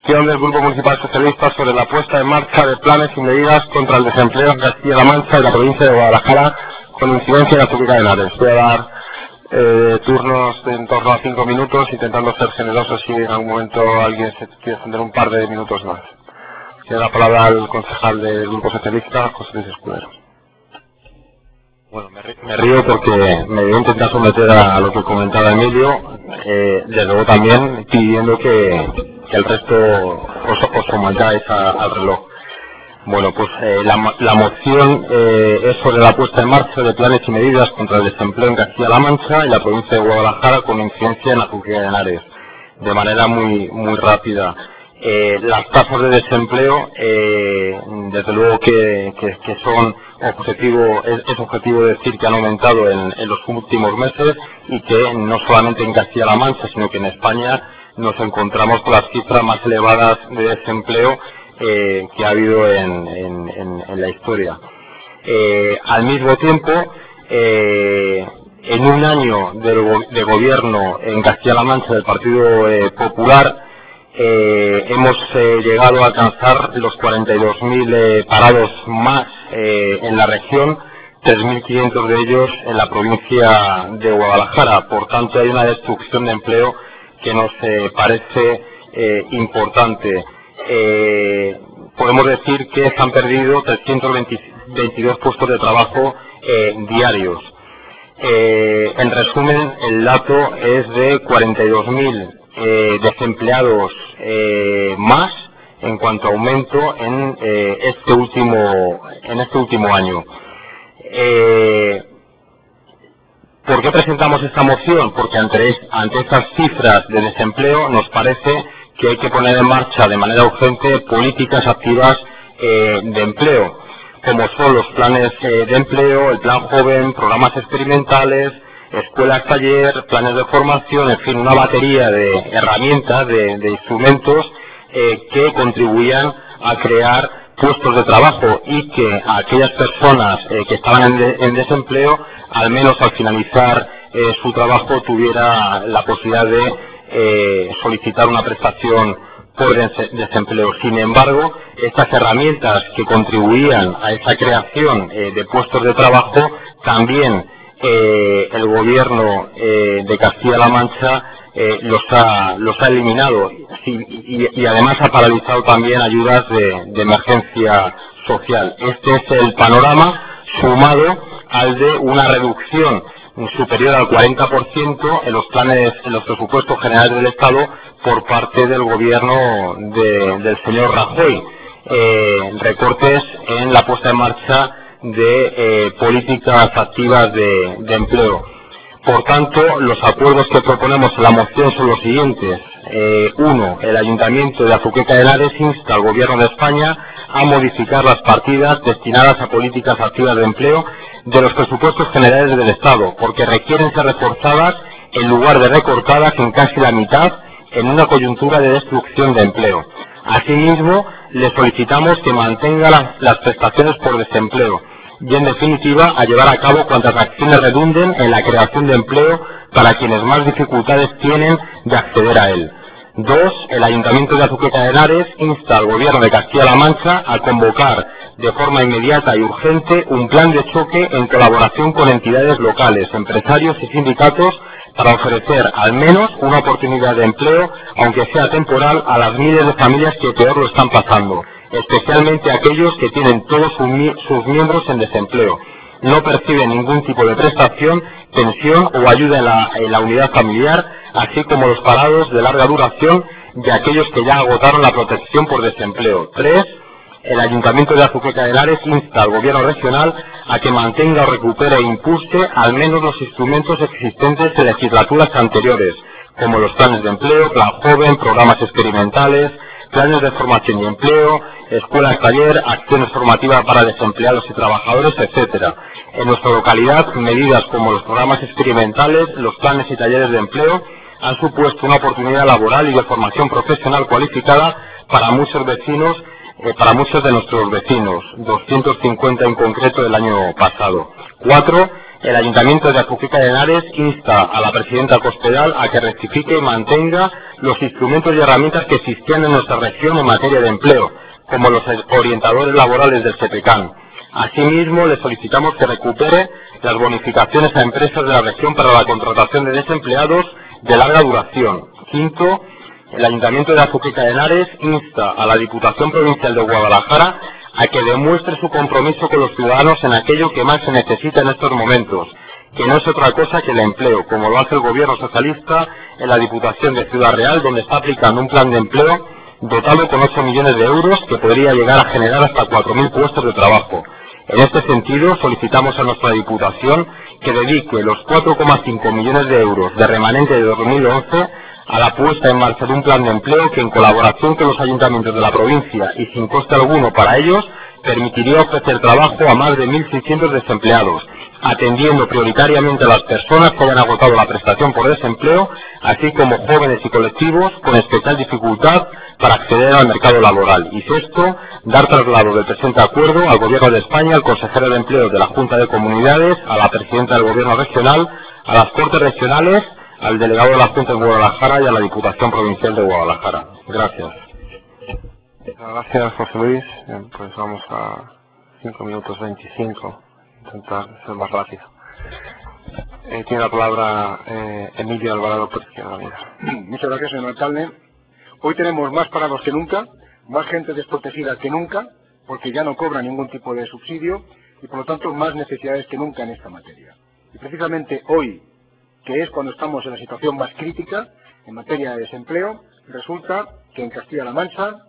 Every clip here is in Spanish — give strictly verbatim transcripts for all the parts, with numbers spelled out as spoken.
moción del Grupo Municipal Socialista sobre la puesta en marcha de planes y medidas contra el desempleo en Castilla-La Mancha y la provincia de Guadalajara, con incidencia en la Azúcar de Henares. Voy a dar eh, turnos de en torno a cinco minutos, intentando ser generosos si en algún momento alguien se quiere extender un par de minutos más. Tiene la palabra al concejal del Grupo Socialista, José Luis Escudero. Bueno, me, me río porque me voy a intentar someter a, a lo que comentaba Emilio, eh, desde luego también pidiendo que, que el resto os, os sometáis al reloj. Bueno, pues eh, la, la moción eh, es sobre la puesta en marcha de planes y medidas contra el desempleo en Castilla-La Mancha y la provincia de Guadalajara, con incidencia en la Azúcar de Henares, de manera muy, muy rápida. Eh, las tasas de desempleo, eh, desde luego que, que, que son objetivo, es, es objetivo decir que han aumentado en, en los últimos meses, y que no solamente en Castilla-La Mancha, sino que en España nos encontramos con las cifras más elevadas de desempleo eh, que ha habido en, en, en, en la historia. Eh, al mismo tiempo, eh, en un año de, de gobierno en Castilla-La Mancha del Partido eh, Popular, Eh, hemos eh, llegado a alcanzar los cuarenta y dos mil eh, parados más eh, en la región, tres mil quinientos de ellos en la provincia de Guadalajara. Por tanto, hay una destrucción de empleo que nos eh, parece eh, importante. Eh, podemos decir que se han perdido trescientos veintidós puestos de trabajo eh, diarios. Eh, en resumen, el dato es de cuarenta y dos mil Eh, desempleados eh, más en cuanto a aumento en eh, este último en este último año. Eh, ¿Por qué presentamos esta moción? Porque ante, ante estas cifras de desempleo nos parece que hay que poner en marcha de manera urgente políticas activas eh, de empleo, como son los planes eh, de empleo, el plan joven, programas experimentales, escuelas taller, planes de formación, en fin, una batería de herramientas, de, de instrumentos eh, que contribuían a crear puestos de trabajo, y que a aquellas personas eh, que estaban en, de, en desempleo, al menos al finalizar eh, su trabajo, tuviera la posibilidad de eh, solicitar una prestación por desempleo. Sin embargo, estas herramientas que contribuían a esa creación eh, de puestos de trabajo, también Eh, el gobierno eh, de Castilla-La Mancha eh, los ha los ha eliminado, y, y, y además ha paralizado también ayudas de, de emergencia social. Este es el panorama, sumado al de una reducción superior al cuarenta por ciento en los planes, en los presupuestos generales del Estado por parte del gobierno de, del señor Rajoy. Eh, recortes en la puesta en marcha de eh, políticas activas de, de empleo. Por tanto, los acuerdos que proponemos en la moción son los siguientes. Eh, uno, el Ayuntamiento de Azuqueca de Henares insta al Gobierno de España a modificar las partidas destinadas a políticas activas de empleo de los presupuestos generales del Estado, porque requieren ser reforzadas en lugar de recortadas en casi la mitad en una coyuntura de destrucción de empleo. Asimismo, le solicitamos que mantenga las, las prestaciones por desempleo y, en definitiva, a llevar a cabo cuantas acciones redunden en la creación de empleo para quienes más dificultades tienen de acceder a él. Dos, el Ayuntamiento de Azuqueca de Henares insta al Gobierno de Castilla-La Mancha a convocar de forma inmediata y urgente un plan de choque en colaboración con entidades locales, empresarios y sindicatos, para ofrecer al menos una oportunidad de empleo, aunque sea temporal, a las miles de familias que peor lo están pasando, especialmente aquellos que tienen todos sus miembros en desempleo, no perciben ningún tipo de prestación, pensión o ayuda en la, en la unidad familiar, así como los parados de larga duración y aquellos que ya agotaron la protección por desempleo. Tres, el Ayuntamiento de Azuqueca de Henares insta al Gobierno regional a que mantenga o recupere e impulse al menos los instrumentos existentes en legislaturas anteriores, como los planes de empleo, plan joven, programas experimentales, planes de formación y empleo, escuelas taller, acciones formativas para desempleados y trabajadores, etcétera. En nuestra localidad, medidas como los programas experimentales, los planes y talleres de empleo han supuesto una oportunidad laboral y de formación profesional cualificada para muchos vecinos, eh, para muchos de nuestros vecinos, doscientos cincuenta en concreto del año pasado. Cuatro, El Ayuntamiento de Azuqueca de Henares insta a la presidenta Cospedal a que rectifique y mantenga los instrumentos y herramientas que existían en nuestra región en materia de empleo, como los orientadores laborales del SEPECAN. Asimismo, le solicitamos que recupere las bonificaciones a empresas de la región para la contratación de desempleados de larga duración. Quinto, el Ayuntamiento de Azuqueca de Henares insta a la Diputación Provincial de Guadalajara a que demuestre su compromiso con los ciudadanos en aquello que más se necesita en estos momentos, que no es otra cosa que el empleo, como lo hace el Gobierno socialista en la Diputación de Ciudad Real, donde está aplicando un plan de empleo dotado con ocho millones de euros que podría llegar a generar hasta cuatro mil puestos de trabajo. En este sentido, solicitamos a nuestra Diputación que dedique los cuatro coma cinco millones de euros de remanente de dos mil once a la puesta en marcha de un plan de empleo que, en colaboración con los ayuntamientos de la provincia y sin coste alguno para ellos, permitiría ofrecer trabajo a más de mil seiscientos desempleados, atendiendo prioritariamente a las personas que hayan agotado la prestación por desempleo, así como jóvenes y colectivos con especial dificultad para acceder al mercado laboral. Y sexto, dar traslado del presente acuerdo al Gobierno de España, al consejero de Empleo de la Junta de Comunidades, a la presidenta del Gobierno regional, a las Cortes regionales, al delegado de la Junta en Guadalajara y a la Diputación Provincial de Guadalajara. Gracias. Gracias, José Luis. Bien, pues vamos a cinco minutos veinticinco. Intentar ser más rápido. Eh, tiene la palabra eh, Emilio Alvarado por Izquierda Unida. Muchas gracias, señor alcalde. Hoy tenemos más parados que nunca, más gente desprotegida que nunca, porque ya no cobra ningún tipo de subsidio y, por lo tanto, más necesidades que nunca en esta materia. Y precisamente hoy, que es cuando estamos en la situación más crítica en materia de desempleo, resulta que en Castilla-La Mancha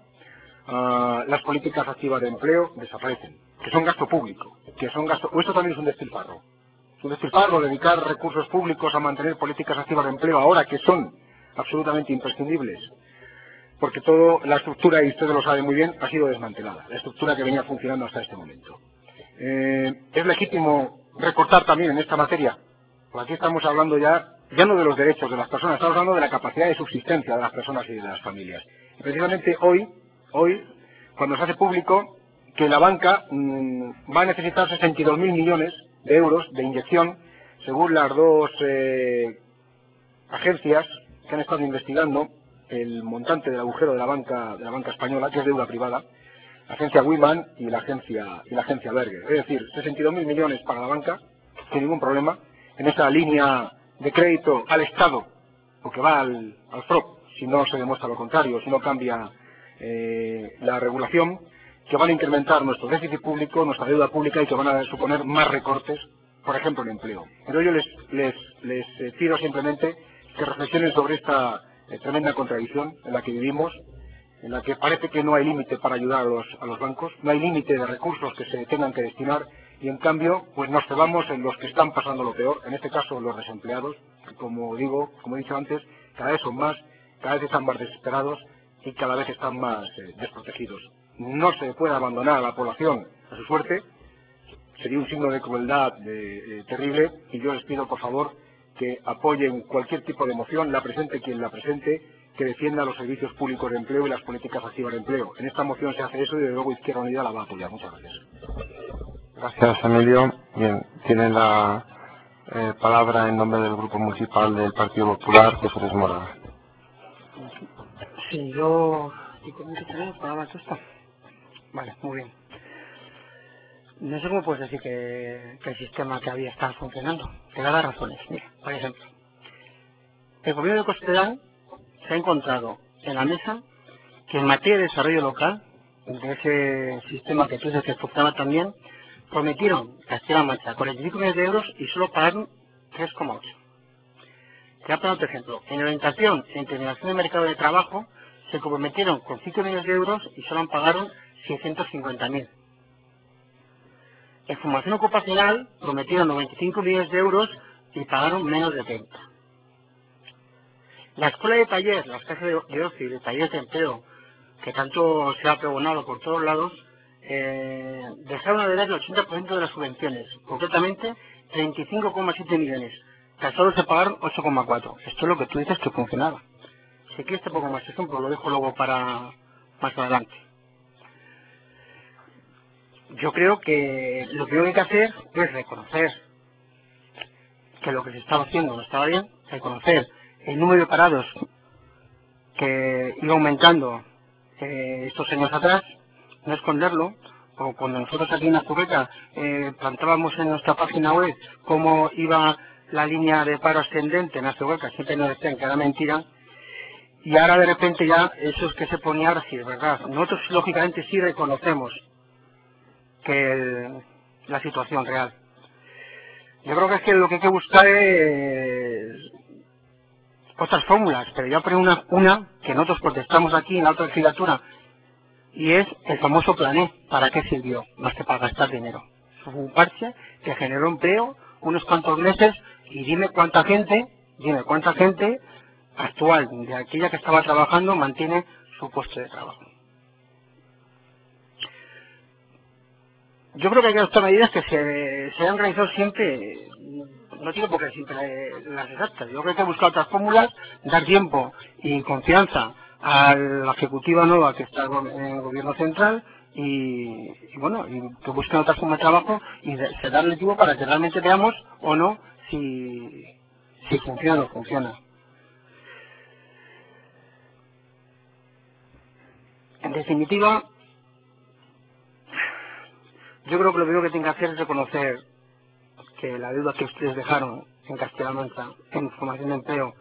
uh, las políticas activas de empleo desaparecen, que son gasto público, que son gasto... o esto también es un despilfarro. Es un despilfarro dedicar recursos públicos a mantener políticas activas de empleo ahora que son absolutamente imprescindibles, porque toda la estructura, y ustedes lo saben muy bien, ha sido desmantelada, la estructura que venía funcionando hasta este momento. Eh, es legítimo recortar también en esta materia. Aquí estamos hablando ya, ya no de los derechos de las personas, estamos hablando de la capacidad de subsistencia de las personas y de las familias. Y precisamente hoy, hoy, cuando se hace público que la banca mmm, va a necesitar sesenta y dos mil millones de euros de inyección, según las dos eh, agencias que han estado investigando el montante del agujero de la banca de la banca española, que es deuda privada, la agencia Wiman y la agencia y la agencia Berger. Es decir, sesenta y dos mil millones para la banca, sin ningún problema, en esa línea de crédito al Estado, porque va al, al F R O P, si no se demuestra lo contrario, si no cambia eh, la regulación, que van a incrementar nuestro déficit público, nuestra deuda pública y que van a suponer más recortes, por ejemplo, en empleo. Pero yo les, les, les eh, pido simplemente que reflexionen sobre esta eh, tremenda contradicción en la que vivimos, en la que parece que no hay límite para ayudar a los, a los bancos, no hay límite de recursos que se tengan que destinar, y en cambio, pues nos cebamos en los que están pasando lo peor, en este caso los desempleados, que como digo, como he dicho antes, cada vez son más, cada vez están más desesperados y cada vez están más eh, desprotegidos. No se puede abandonar a la población a su suerte, sería un signo de crueldad de, eh, terrible, y yo les pido por favor que apoyen cualquier tipo de moción, la presente quien la presente, que defienda los servicios públicos de empleo y las políticas activas de empleo. En esta moción se hace eso y desde luego Izquierda Unida la va a apoyar. Muchas gracias. Gracias, Emilio. Bien, tiene la eh, palabra en nombre del Grupo Municipal del Partido Popular, José Luis Mora. Sí, yo... ¿Y cómo te tenemos para esto? Vale, muy bien. No sé cómo puedes decir que, que el sistema que había está funcionando. Te da las razones. Mira, por ejemplo, el gobierno de Cospedal se ha encontrado en la mesa que en materia de desarrollo local, de ese sistema que tú dices que funcionaba también, prometieron Castilla-La Mancha cuarenta y cinco millones de euros y solo pagaron tres coma ocho. Te voy a poner otro ejemplo. En orientación en terminación de mercado de trabajo se comprometieron con cinco millones de euros y solo pagaron seiscientos cincuenta mil. En formación ocupacional prometieron noventa y cinco millones de euros y pagaron menos de treinta. La escuela de taller, las casas de ocio y de talleres de empleo, que tanto se ha pregonado por todos lados, eh, dejaron de dar el ochenta por ciento de las subvenciones, concretamente treinta y cinco coma siete millones, que solo se pagaron ocho coma cuatro. Esto es lo que tú dices que funcionaba. Si quieres te pongo más ejemplo, lo dejo luego para más adelante. Yo creo que lo primero que hay que hacer es reconocer que lo que se estaba haciendo no estaba bien, reconocer el número de parados que iba aumentando eh, estos años atrás, no esconderlo, o cuando nosotros aquí en Azuqueca eh, plantábamos en nuestra página web cómo iba la línea de paro ascendente en Azuqueca, siempre nos decían que era mentira, y ahora de repente ya eso es que se ponía ahora sí es verdad. Nosotros lógicamente sí reconocemos que el, la situación real. Yo creo que es que lo que hay que buscar es otras fórmulas, pero yo aprendí una, una que nosotros protestamos aquí en la otra legislatura, y es el famoso plan E. ¿Para qué sirvió? Más que para gastar dinero. Fue un parche que generó empleo unos cuantos meses, y dime cuánta gente, dime cuánta gente actual de aquella que estaba trabajando mantiene su puesto de trabajo. Yo creo que hay que adoptar medidas que se, se han realizado siempre, no digo porque siempre las exactas, yo creo que hay que buscar otras fórmulas, dar tiempo y confianza a la ejecutiva nueva que está en el gobierno central y, y bueno, y que busquen otras formas de trabajo y de, se darle tiempo para que realmente veamos o no si, si funciona o no funciona. En definitiva, yo creo que lo primero que tienen que hacer es reconocer que la deuda que ustedes dejaron en Castilla-La Mancha en formación de empleo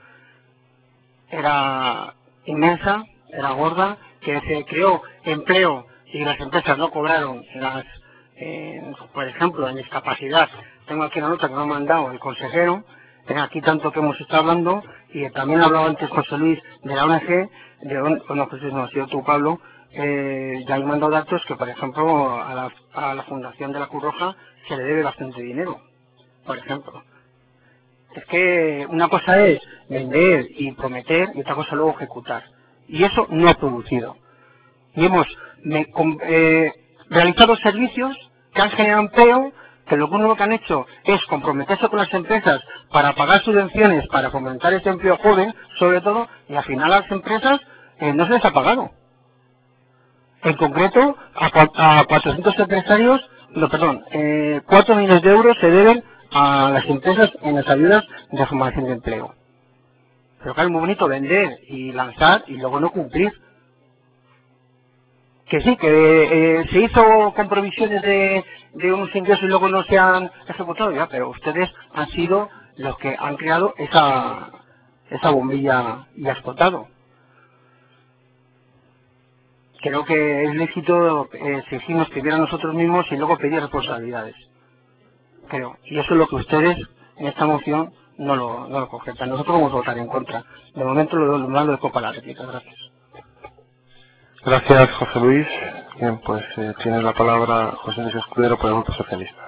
era inmensa, era gorda, que se creó empleo y las empresas no cobraron las, eh, por ejemplo, en discapacidad. Tengo aquí una nota que me ha mandado el consejero, tengo aquí tanto que hemos estado hablando, y también hablaba antes José Luis de la O N G, de, bueno, José Luis no ha sido tú, Pablo, eh, ya he mandado datos que, por ejemplo, a la, a la Fundación de la Cruz Roja se le debe bastante dinero, por ejemplo. Es que una cosa es vender y prometer y otra cosa luego ejecutar. Y eso no ha producido. Y hemos me, com, eh, realizado servicios que han generado empleo, que lo único que han hecho es comprometerse con las empresas para pagar subvenciones, para fomentar ese empleo joven, sobre todo, y al final a las empresas eh, no se les ha pagado. En concreto, a, a cuatrocientos empresarios, no, perdón, eh, cuatro millones de euros se deben a las empresas en las ayudas de formación de empleo. Pero claro, es muy bonito vender y lanzar y luego no cumplir. Que sí, que eh, se hizo con provisiones de, de unos ingresos y luego no se han ejecutado ya, pero ustedes han sido los que han creado esa, esa bombilla y ha explotado. Creo que es lícito eh, exigirnos primero a nosotros mismos y luego pedir responsabilidades. Creo. Y eso es lo que ustedes en esta moción no lo, no lo concretan. Nosotros vamos a votar en contra. De momento lo lo de copa la réplica. Gracias. Gracias, José Luis. Bien, pues eh, tiene la palabra José Luis Escudero por el Grupo Socialista.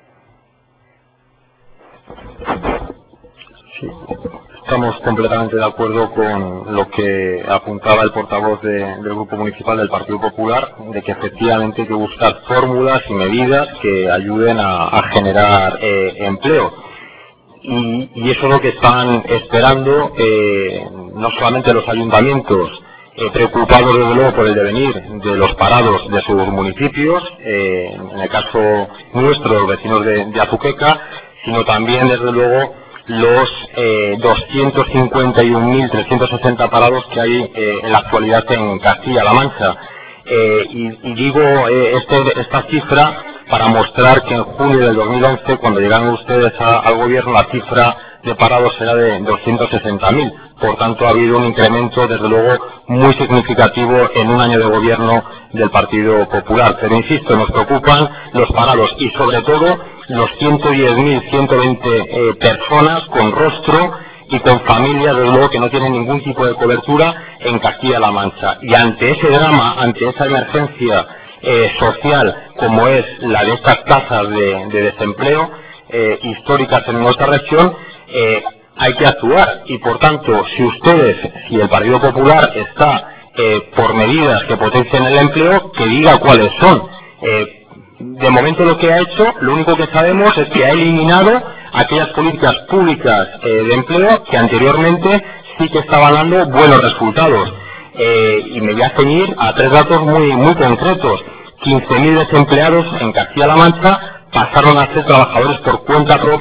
Sí, estamos completamente de acuerdo con lo que apuntaba el portavoz de, del Grupo Municipal del Partido Popular, de que efectivamente hay que buscar fórmulas y medidas que ayuden a, a generar eh, empleo. Y, y eso es lo que están esperando eh, no solamente los ayuntamientos, eh, preocupados desde luego por el devenir de los parados de sus municipios, eh, en el caso nuestro, los vecinos de, de Azuqueca, sino también desde luego los eh, doscientos cincuenta y un mil trescientos sesenta parados que hay eh, en la actualidad en Castilla-La Mancha. Eh, y, y digo eh, este, esta cifra para mostrar que en junio del dos mil once, cuando llegaron ustedes a, al gobierno, la cifra de parados era de doscientos sesenta mil. Por tanto, ha habido un incremento, desde luego, muy significativo en un año de gobierno del Partido Popular. Pero, insisto, nos preocupan los parados y, sobre todo, los ciento diez mil ciento veinte eh, personas con rostro y con familias, desde luego, que no tienen ningún tipo de cobertura en Castilla-La Mancha. Y ante ese drama, ante esa emergencia eh, social, como es la de estas tasas de, de desempleo eh, históricas en nuestra región, eh, hay que actuar. Y, por tanto, si ustedes, si el Partido Popular está eh, por medidas que potencien el empleo, que diga cuáles son. Eh, De momento lo que ha hecho, lo único que sabemos es que ha eliminado aquellas políticas públicas eh, de empleo que anteriormente sí que estaban dando buenos resultados. Eh, y me voy a ceñir a tres datos muy, muy concretos. quince mil desempleados en Castilla-La Mancha pasaron a ser trabajadores por cuenta propia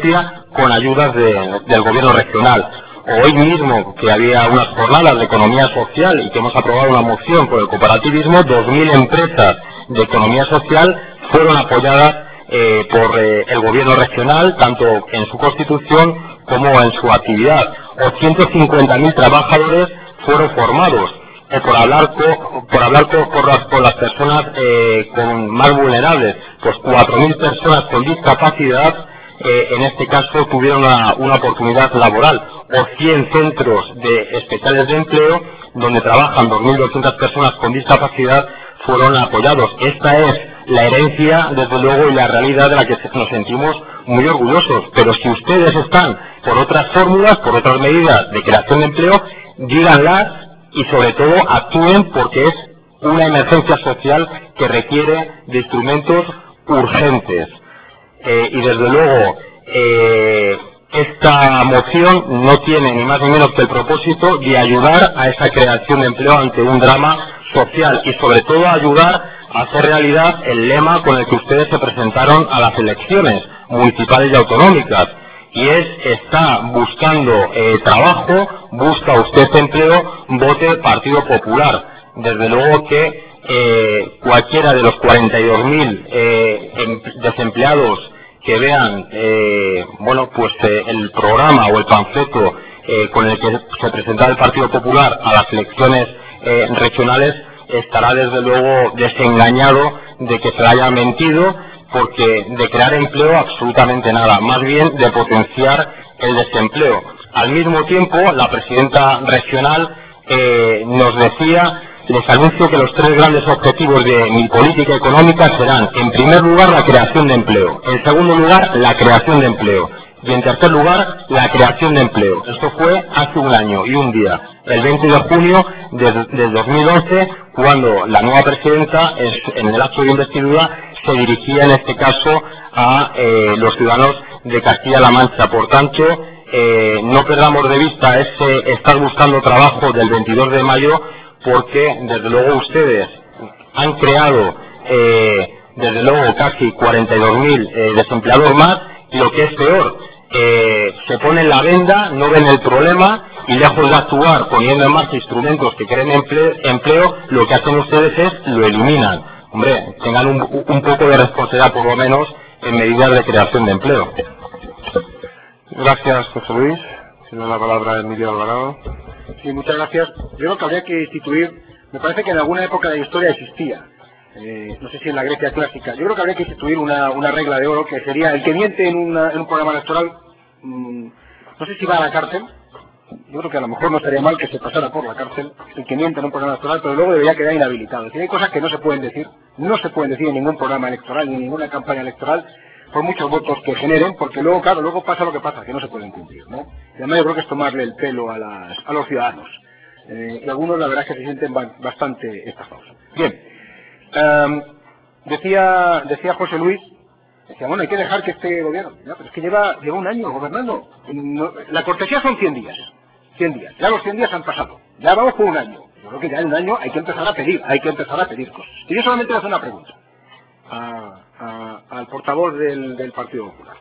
con ayudas de, del gobierno regional. Hoy mismo, que había unas jornadas de economía social y que hemos aprobado una moción por el cooperativismo, dos mil empresas de economía social fueron apoyadas eh, por eh, el gobierno regional, tanto en su constitución como en su actividad. O ciento cincuenta mil trabajadores fueron formados. Eh, por hablar, co, por, hablar co, por, las, por las personas eh, con más vulnerables, pues cuatro mil personas con discapacidad, eh, en este caso tuvieron una, una oportunidad laboral, o cien centros de especiales de empleo, donde trabajan dos mil doscientas personas con discapacidad, fueron apoyados. Esta es la herencia, desde luego, y la realidad de la que nos sentimos muy orgullosos. Pero si ustedes están por otras fórmulas, por otras medidas de creación de empleo, díganlas y sobre todo actúen, porque es una emergencia social que requiere de instrumentos urgentes. Eh, y desde luego eh, esta moción no tiene ni más ni menos que el propósito de ayudar a esa creación de empleo ante un drama social y sobre todo ayudar a hacer realidad el lema con el que ustedes se presentaron a las elecciones municipales y autonómicas. Y es, está buscando eh, trabajo, busca usted empleo, vote Partido Popular. Desde luego que eh, cualquiera de los cuarenta y dos mil eh, em, desempleados que vean, eh, bueno, pues eh, el programa o el panfleto eh, con el que se presentaba el Partido Popular a las elecciones eh, regionales, estará desde luego desengañado de que se le haya mentido, porque de crear empleo absolutamente nada, más bien de potenciar el desempleo. Al mismo tiempo, la presidenta regional eh, nos decía: les anuncio que los tres grandes objetivos de mi política económica serán, en primer lugar, la creación de empleo, en segundo lugar, la creación de empleo, y en tercer lugar, la creación de empleo. Esto fue hace un año y un día, el veinte de junio del de dos mil once, cuando la nueva presidenta, en el acto de investidura, se dirigía en este caso a eh, los ciudadanos de Castilla-La Mancha. Por tanto, eh, no perdamos de vista ese estar buscando trabajo del veintidós de mayo, porque desde luego ustedes han creado eh, desde luego casi cuarenta y dos mil eh, desempleados más, y lo que es peor, eh, se ponen la venda, no ven el problema, y lejos de actuar poniendo en marcha instrumentos que creen empleo, empleo, lo que hacen ustedes es lo eliminan. Hombre, tengan un, un poco de responsabilidad por lo menos en medidas de creación de empleo. Gracias, José Luis. Tiene la palabra Emilio Alvarado. Sí, muchas gracias. Yo creo que habría que instituir, me parece que en alguna época de la historia existía, eh, no sé si en la Grecia clásica, yo creo que habría que instituir una, una regla de oro, que sería: el que miente en, una, en un programa electoral, mmm, no sé si va a la cárcel. Yo creo que a lo mejor no estaría mal que se pasara por la cárcel el que miente en un programa electoral, pero luego debería quedar inhabilitado. Es decir, hay cosas que no se pueden decir, no se pueden decir en ningún programa electoral ni en ninguna campaña electoral, por muchos votos que generen, porque luego, claro, luego pasa lo que pasa, que no se pueden cumplir, ¿no? Y además yo creo que es tomarle el pelo a, las, a los ciudadanos. Eh, y algunos la verdad es que se sienten ba bastante estafados. Bien, um, decía, decía José Luis, decía, bueno, hay que dejar que este gobierno, ya, pero es que lleva, lleva un año gobernando. No, la cortesía son cien días. cien días. Ya los cien días han pasado. Ya vamos por un año. Yo creo que ya en un año hay que empezar a pedir, hay que empezar a pedir cosas. Y yo solamente le hago una pregunta a, a, al portavoz del, del Partido Popular.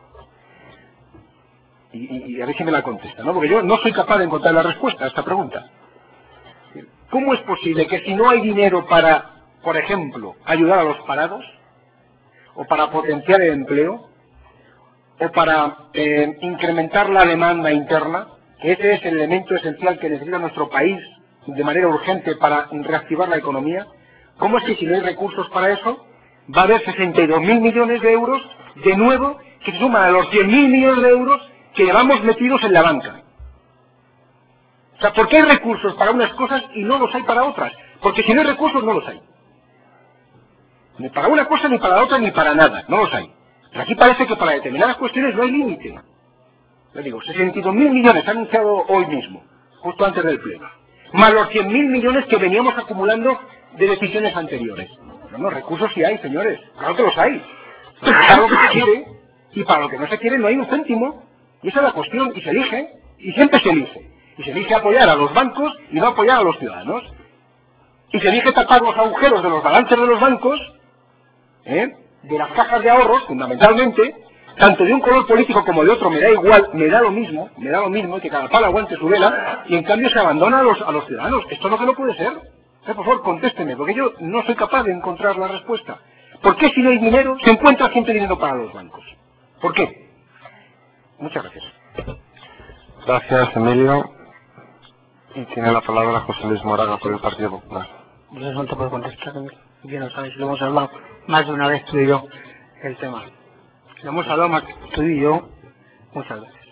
Y, y, y a ver si me la contesta, ¿no? Porque yo no soy capaz de encontrar la respuesta a esta pregunta. ¿Cómo es posible que si no hay dinero para, por ejemplo, ayudar a los parados, o para potenciar el empleo, o para eh, incrementar la demanda interna, que ese es el elemento esencial que necesita nuestro país de manera urgente para reactivar la economía, cómo es que si no hay recursos para eso, va a haber sesenta y dos mil millones de euros, de nuevo, que se suman a los cien mil millones de euros que llevamos metidos en la banca? O sea, ¿por qué hay recursos para unas cosas y no los hay para otras? Porque si no hay recursos, no los hay. Ni para una cosa, ni para la otra, ni para nada, no los hay. Pero aquí parece que para determinadas cuestiones no hay límite. Le digo, sesenta y dos mil millones ha anunciado hoy mismo, justo antes del pleno, más los cien mil millones que veníamos acumulando de decisiones anteriores. No, no, recursos sí hay, señores, claro que los hay. Para lo que se quiere, y para lo que no se quiere no hay un céntimo. Y esa es la cuestión, y se elige, y siempre se elige. Y se elige apoyar a los bancos y no apoyar a los ciudadanos. Y se elige tapar los agujeros de los balances de los bancos, ¿eh? de las cajas de ahorros, fundamentalmente, tanto de un color político como de otro, me da igual, me da lo mismo, me da lo mismo, y que cada palo aguante su vela, y en cambio se abandona a los, a los ciudadanos. Esto es lo que no puede ser. Eh, por favor, contésteme, porque yo no soy capaz de encontrar la respuesta. ¿Por qué si no hay dinero se encuentra siempre dinero para los bancos? ¿Por qué? Muchas gracias. Gracias, Emilio. Y tiene la palabra José Luis Moraga por el Partido Popular. Yo no te puedo contestar, bien lo sabes, lo hemos hablado más de una vez tú y yo, el tema. Lo hemos hablado más tú y yo muchas veces.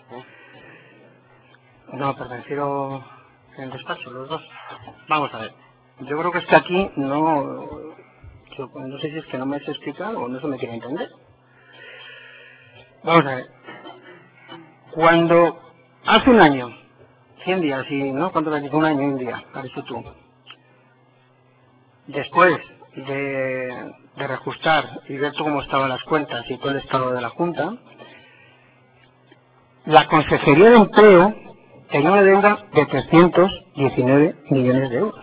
No, pero prefiero en el despacho, los dos. Vamos a ver. Yo creo que es que aquí no... Yo no sé si es que no me sé explicar o no se me quiere entender. Vamos a ver. Cuando hace un año, cien días, y ¿no? ¿Cuánto me dice? Un año y un día, has dicho tú. Después de, de reajustar y ver cómo estaban las cuentas y todo el estado de la Junta, la Consejería de Empleo tenía una deuda de trescientos diecinueve millones de euros.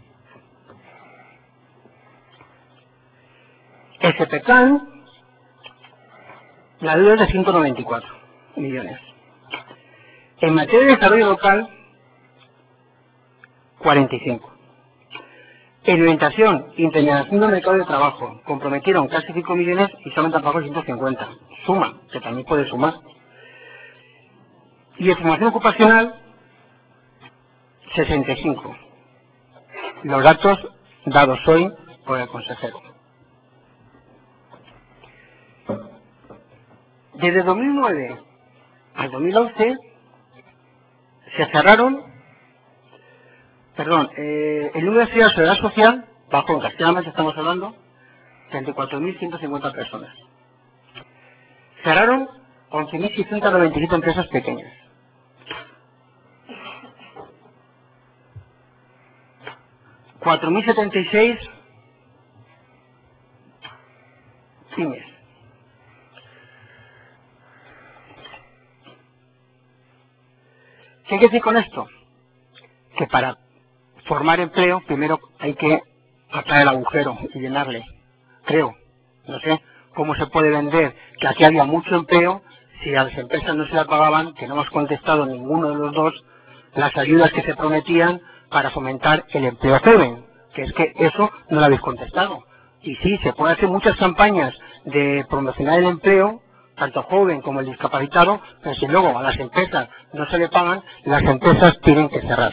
El CEPECAN, la deuda es de ciento noventa y cuatro millones. En materia de desarrollo local, cuarenta y cinco. En orientación e integración del mercado de trabajo, comprometieron casi cinco millones y solamente han pagado ciento cincuenta. Suma, que también puede sumar. Y en formación ocupacional, sesenta y cinco. Los datos dados hoy por el consejero. Desde dos mil nueve al dos mil once se cerraron, perdón, eh, el número de afiliados de seguridad social, bajo en Castilla-La Mancha estamos hablando, treinta y cuatro mil ciento cincuenta personas. Cerraron once mil seiscientas noventa y siete empresas pequeñas. cuatro mil setenta y seis pymes. ¿Qué hay que decir con esto? Que para formar empleo primero hay que atraer el agujero y llenarle. Creo, no sé cómo se puede vender que aquí había mucho empleo si a las empresas no se las pagaban, que no hemos contestado ninguno de los dos, las ayudas que se prometían para fomentar el empleo joven, que es que eso no lo habéis contestado. Y sí, se pueden hacer muchas campañas de promocionar el empleo, tanto joven como el discapacitado, pero si luego a las empresas no se le pagan, las empresas tienen que cerrar.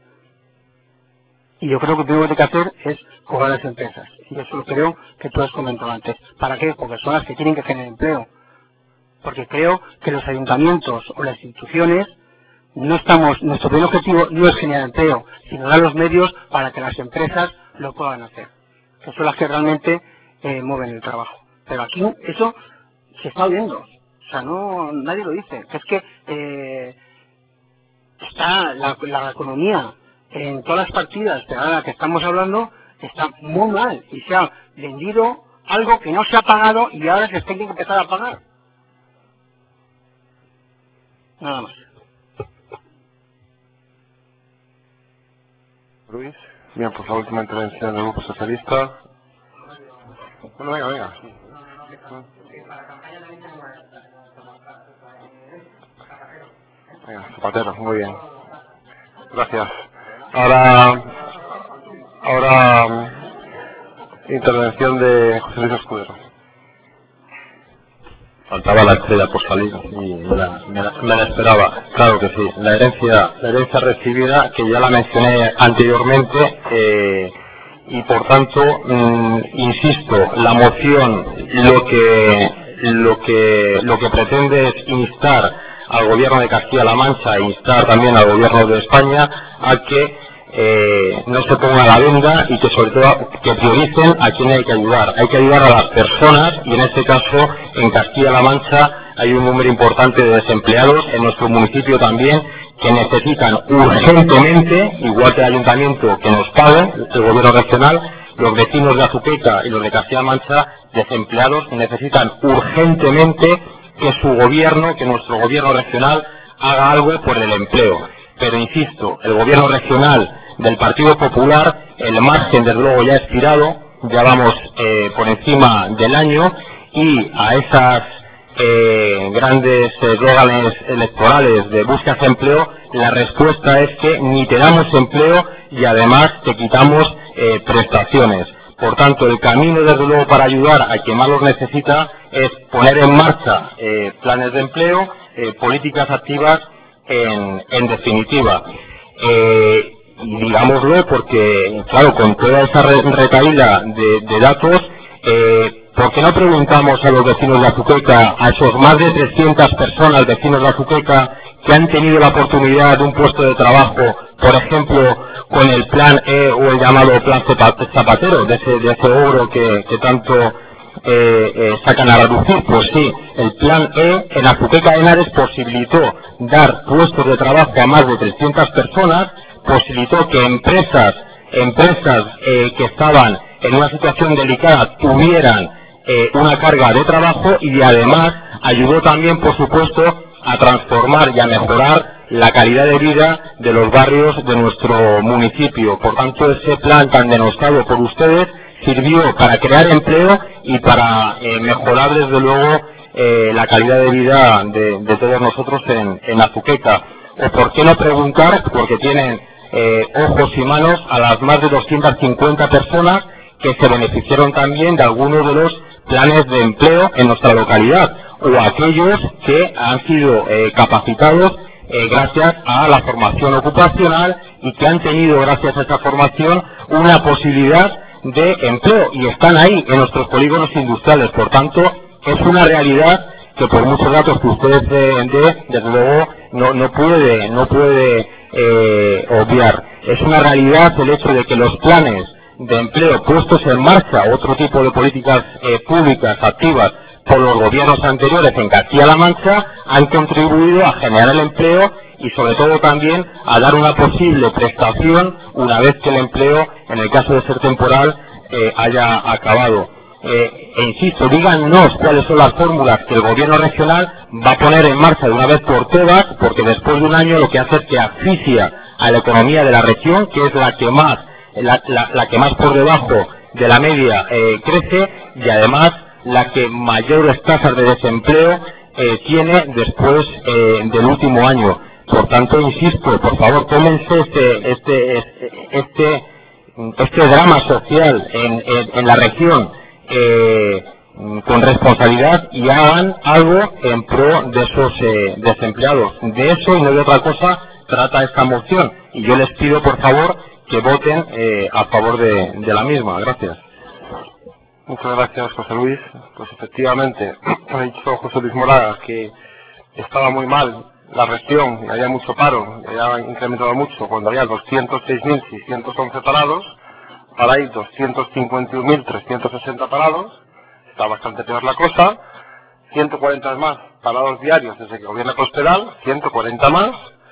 Y yo creo que lo primero que hay que hacer es cobrar a las empresas. Y eso lo creo que tú has comentado antes. ¿Para qué? Porque son las que tienen que generar empleo. Porque creo que los ayuntamientos o las instituciones no estamos, nuestro primer objetivo no es generar empleo, sino dar los medios para que las empresas lo puedan hacer. Que son las que realmente eh, mueven el trabajo. Pero aquí eso se está oyendo. O sea, no, nadie lo dice. Es que eh, está la, la economía en todas las partidas de la que estamos hablando está muy mal y se ha vendido algo que no se ha pagado y ahora se tiene que empezar a pagar. Nada más. Luis. Bien, pues la última intervención del Grupo Socialista. Bueno, venga, venga. Venga, Zapatero, muy bien. Gracias. Ahora, ahora, intervención de José Luis Escudero. Faltaba la estrella por salir y me la, me, la, me la esperaba. Claro que sí. La herencia, la herencia recibida, que ya la mencioné anteriormente, eh, y por tanto, mmm, insisto, la moción lo que, lo que, lo que pretende es instar al gobierno de Castilla-La Mancha e instar también al gobierno de España a que eh, no se ponga la venda y que sobre todo que prioricen a quien hay que ayudar. Hay que ayudar a las personas y en este caso en Castilla-La Mancha hay un número importante de desempleados, en nuestro municipio también, que necesitan urgentemente, igual que el ayuntamiento que nos pague, el gobierno regional, los vecinos de Azuqueca y los de Castilla-La Mancha, desempleados, necesitan urgentemente que su gobierno, que nuestro gobierno regional haga algo por el empleo. Pero insisto, el gobierno regional del Partido Popular, el margen desde luego ya ha expirado, ya vamos eh, por encima del año y a esas eh, grandes eslóganes electorales de buscas de empleo, la respuesta es que ni te damos empleo y además te quitamos eh, prestaciones. Por tanto, el camino, desde luego, para ayudar a quien más los necesita es poner en marcha eh, planes de empleo, eh, políticas activas, en, en definitiva. Eh, y digámoslo porque, claro, con toda esa retaíla de, de datos, eh, ¿por qué no preguntamos a los vecinos de Azuqueca, a esos más de trescientas personas vecinos de Azuqueca que han tenido la oportunidad de un puesto de trabajo, por ejemplo, con el plan E o el llamado plan Zapatero, de ese, de ese ogro que, que tanto eh, eh, sacan a reducir? Pues sí, el plan E en Azuqueca de Henares posibilitó dar puestos de trabajo a más de trescientas personas, posibilitó que empresas, empresas eh, que estaban en una situación delicada tuvieran eh, una carga de trabajo y además ayudó también, por supuesto, a transformar y a mejorar la calidad de vida de los barrios de nuestro municipio. Por tanto, ese plan tan denostado por ustedes sirvió para crear empleo y para eh, mejorar, desde luego, eh, la calidad de vida de, de todos nosotros en, en Azuqueca. O por qué no preguntar, porque tienen eh, ojos y manos, a las más de doscientas cincuenta personas que se beneficiaron también de algunos de los planes de empleo en nuestra localidad, o aquellos que han sido eh, capacitados eh, gracias a la formación ocupacional y que han tenido, gracias a esa formación, una posibilidad de empleo y están ahí en nuestros polígonos industriales. Por tanto, es una realidad que, por muchos datos que ustedes eh, den, desde luego no, no puede, no puede eh, obviar. Es una realidad el hecho de que los planes de empleo puestos en marcha, otro tipo de políticas eh, públicas activas por los gobiernos anteriores en Castilla-La Mancha, han contribuido a generar el empleo y sobre todo también a dar una posible prestación una vez que el empleo, en el caso de ser temporal, eh, haya acabado. Eh, e insisto, díganos cuáles son las fórmulas que el gobierno regional va a poner en marcha de una vez por todas, porque después de un año lo que hace es que asfixia a la economía de la región, que es la que más La, la, la que más por debajo de la media eh, crece y además la que mayores tasas de desempleo eh, tiene después eh, del último año. Por tanto, insisto, por favor, tómense este este este este drama social en, en, en la región eh, con responsabilidad y hagan algo en pro de esos eh, desempleados. De eso y no de otra cosa trata esta moción. Y yo les pido, por favor, que voten eh, a favor de, de la misma. Gracias. Muchas gracias, José Luis. Pues efectivamente, ha dicho José Luis Moraga que estaba muy mal la región, y había mucho paro, y había incrementado mucho cuando había doscientos seis mil seiscientos once parados, ahora hay doscientos cincuenta y un mil trescientos sesenta parados, está bastante peor la cosa, ciento cuarenta más parados diarios desde que gobierna Cospedal, ciento cuarenta más.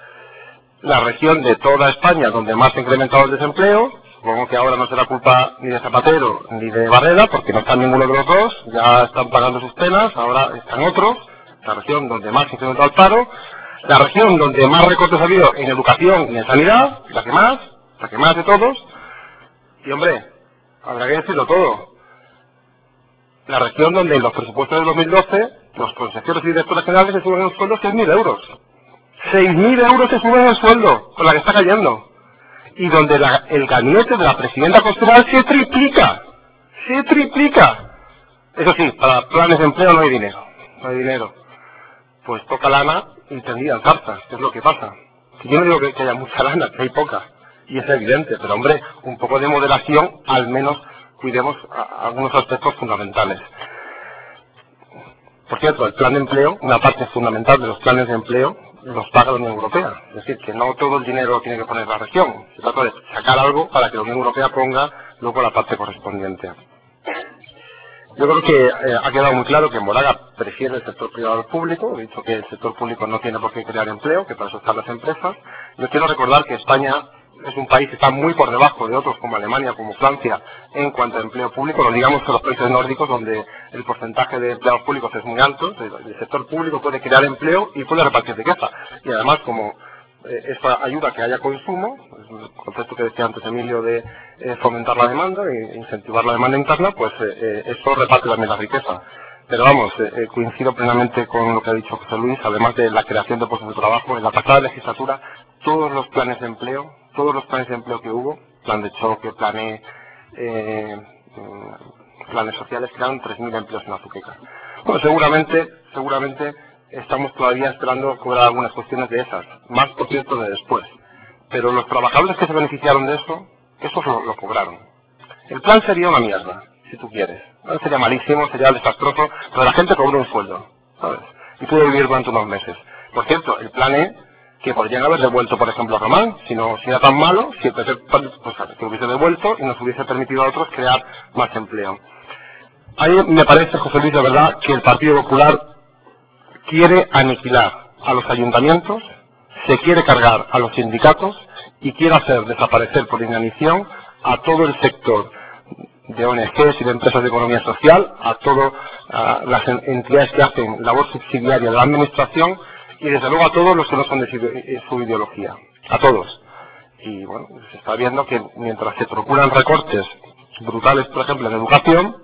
La región de toda España donde más se ha incrementado el desempleo, supongo que ahora no será culpa ni de Zapatero ni de Barreda, porque no están ninguno de los dos, ya están pagando sus penas, ahora están otros. La región donde más se ha incrementado el paro, la región donde más recortes ha habido en educación y en sanidad, la que más, la que más de todos, y hombre, habrá que decirlo todo. La región donde en los presupuestos del dos mil doce los consejeros y directores generales se suben en sueldos seis mil euros. seis mil euros se suben el sueldo, con la que está cayendo. Y donde la, el gabinete de la presidenta Cospedal se triplica. Se triplica. Eso sí, para planes de empleo no hay dinero. No hay dinero. Pues poca lana y tendían zarzas, que es lo que pasa. Si yo no digo que, que haya mucha lana, que hay poca. Y es evidente, pero hombre, un poco de moderación, al menos cuidemos a, a algunos aspectos fundamentales. Por cierto, el plan de empleo, una parte fundamental de los planes de empleo, los paga la Unión Europea. Es decir, que no todo el dinero lo tiene que poner la región. Se trata de sacar algo para que la Unión Europea ponga luego la parte correspondiente. Yo creo que eh, ha quedado muy claro que Moraga prefiere el sector privado al público. He dicho que el sector público no tiene por qué crear empleo, que para eso están las empresas. Yo quiero recordar que España es un país que está muy por debajo de otros como Alemania, como Francia, en cuanto a empleo público. Lo digamos que los países nórdicos, donde el porcentaje de empleados públicos es muy alto, el sector público puede crear empleo y puede repartir riqueza. Y además, como eh, eso ayuda a que haya consumo, el concepto que decía antes Emilio de eh, fomentar la demanda e incentivar la demanda interna, pues eh, eh, eso reparte también la riqueza. Pero vamos, eh, eh, coincido plenamente con lo que ha dicho José Luis, además de la creación de puestos de trabajo. En la pasada legislatura, todos los planes de empleo, todos los planes de empleo que hubo, plan de choque, plan E, eh, planes sociales, crearon tres mil empleos en Azuqueca. Bueno, seguramente, seguramente estamos todavía esperando cobrar algunas cuestiones de esas, más por cierto de después. Pero los trabajadores que se beneficiaron de eso, esos lo, lo cobraron. El plan sería una mierda, si tú quieres. El plan sería malísimo, sería desastroso, pero la gente cobró un sueldo, ¿sabes? Y pudo vivir durante unos meses. Por cierto, el plan E, que podrían haber devuelto, por ejemplo, a Román, si no si era tan malo, si pues, que hubiese devuelto y nos hubiese permitido a otros crear más empleo. Ahí me parece, José Luis, de verdad, que el Partido Popular quiere aniquilar a los ayuntamientos, se quiere cargar a los sindicatos y quiere hacer desaparecer por inanición a todo el sector de O N Ges y de empresas de economía social, a todas uh, las entidades que hacen labor subsidiaria de la administración y desde luego a todos los que no son de su ideología, a todos. Y bueno, se está viendo que mientras se procuran recortes brutales, por ejemplo, en educación,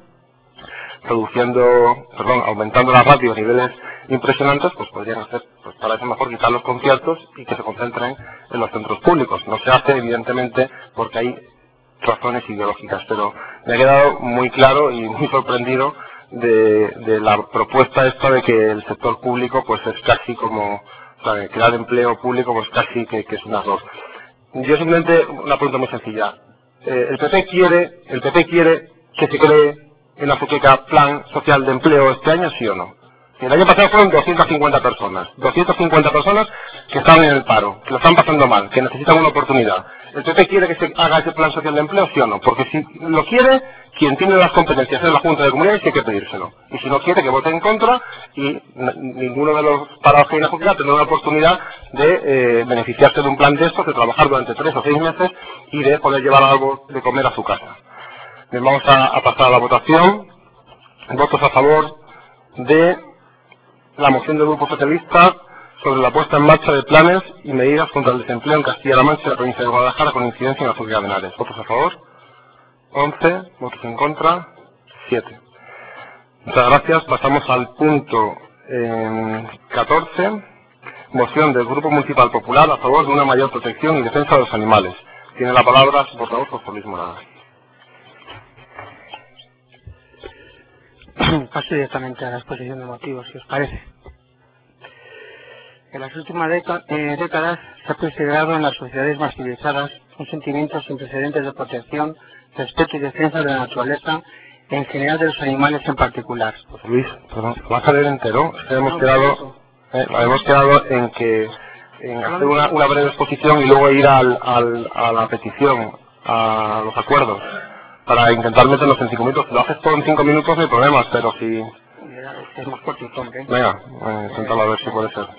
reduciendo, perdón, aumentando la ratio a niveles impresionantes, pues podrían hacer, pues para eso mejor quitar los conciertos y que se concentren en los centros públicos. No se hace, evidentemente, porque hay razones ideológicas, pero me ha quedado muy claro y muy sorprendido de, de la propuesta esta de que el sector público pues es casi como, o sea, crear empleo público pues casi que, que es un error. Yo simplemente, una pregunta muy sencilla. Eh, el P P quiere, el P P quiere que se cree en Azuqueca plan social de empleo este año, ¿sí o no? El año pasado fueron doscientas cincuenta personas, doscientas cincuenta personas que estaban en el paro, que lo están pasando mal, que necesitan una oportunidad. ¿El P P quiere que se haga ese plan social de empleo, sí o no? Porque si lo quiere, quien tiene las competencias es la Junta de Comunidades y hay que pedírselo. Y si no quiere, que vote en contra y ninguno de los parados que hay en Azuqueca tendrá la oportunidad de eh, beneficiarse de un plan de estos, de trabajar durante tres o seis meses y de poder llevar algo de comer a su casa. Bien, vamos a, a pasar a la votación. Votos a favor de la moción del Grupo Socialista sobre la puesta en marcha de planes y medidas contra el desempleo en Castilla-La Mancha y la provincia de Guadalajara con incidencia en la Azuqueca de Henares. ¿Votos a favor? once. ¿Votos en contra? siete. Muchas gracias. Pasamos al punto eh, catorce. Moción del Grupo Municipal Popular a favor de una mayor protección y defensa de los animales. Tiene la palabra su portavoz, José Luis Morada. Paso directamente a la exposición de motivos, si os parece. En las últimas décadas, eh, décadas se ha considerado en las sociedades más civilizadas un sentimiento sin precedentes de protección, respeto y defensa de la naturaleza, en general de los animales en particular. José Luis, perdón, ¿lo vas a leer entero? Es que hemos quedado, eh, hemos quedado en que en hacer una, una breve exposición y luego ir al, al, a la petición, a los acuerdos, para intentar meternos en cinco minutos. Si lo haces todo en cinco minutos no hay problemas, pero si... Es más cortito, ¿eh? Venga, eh, inténtalo a ver si puede ser.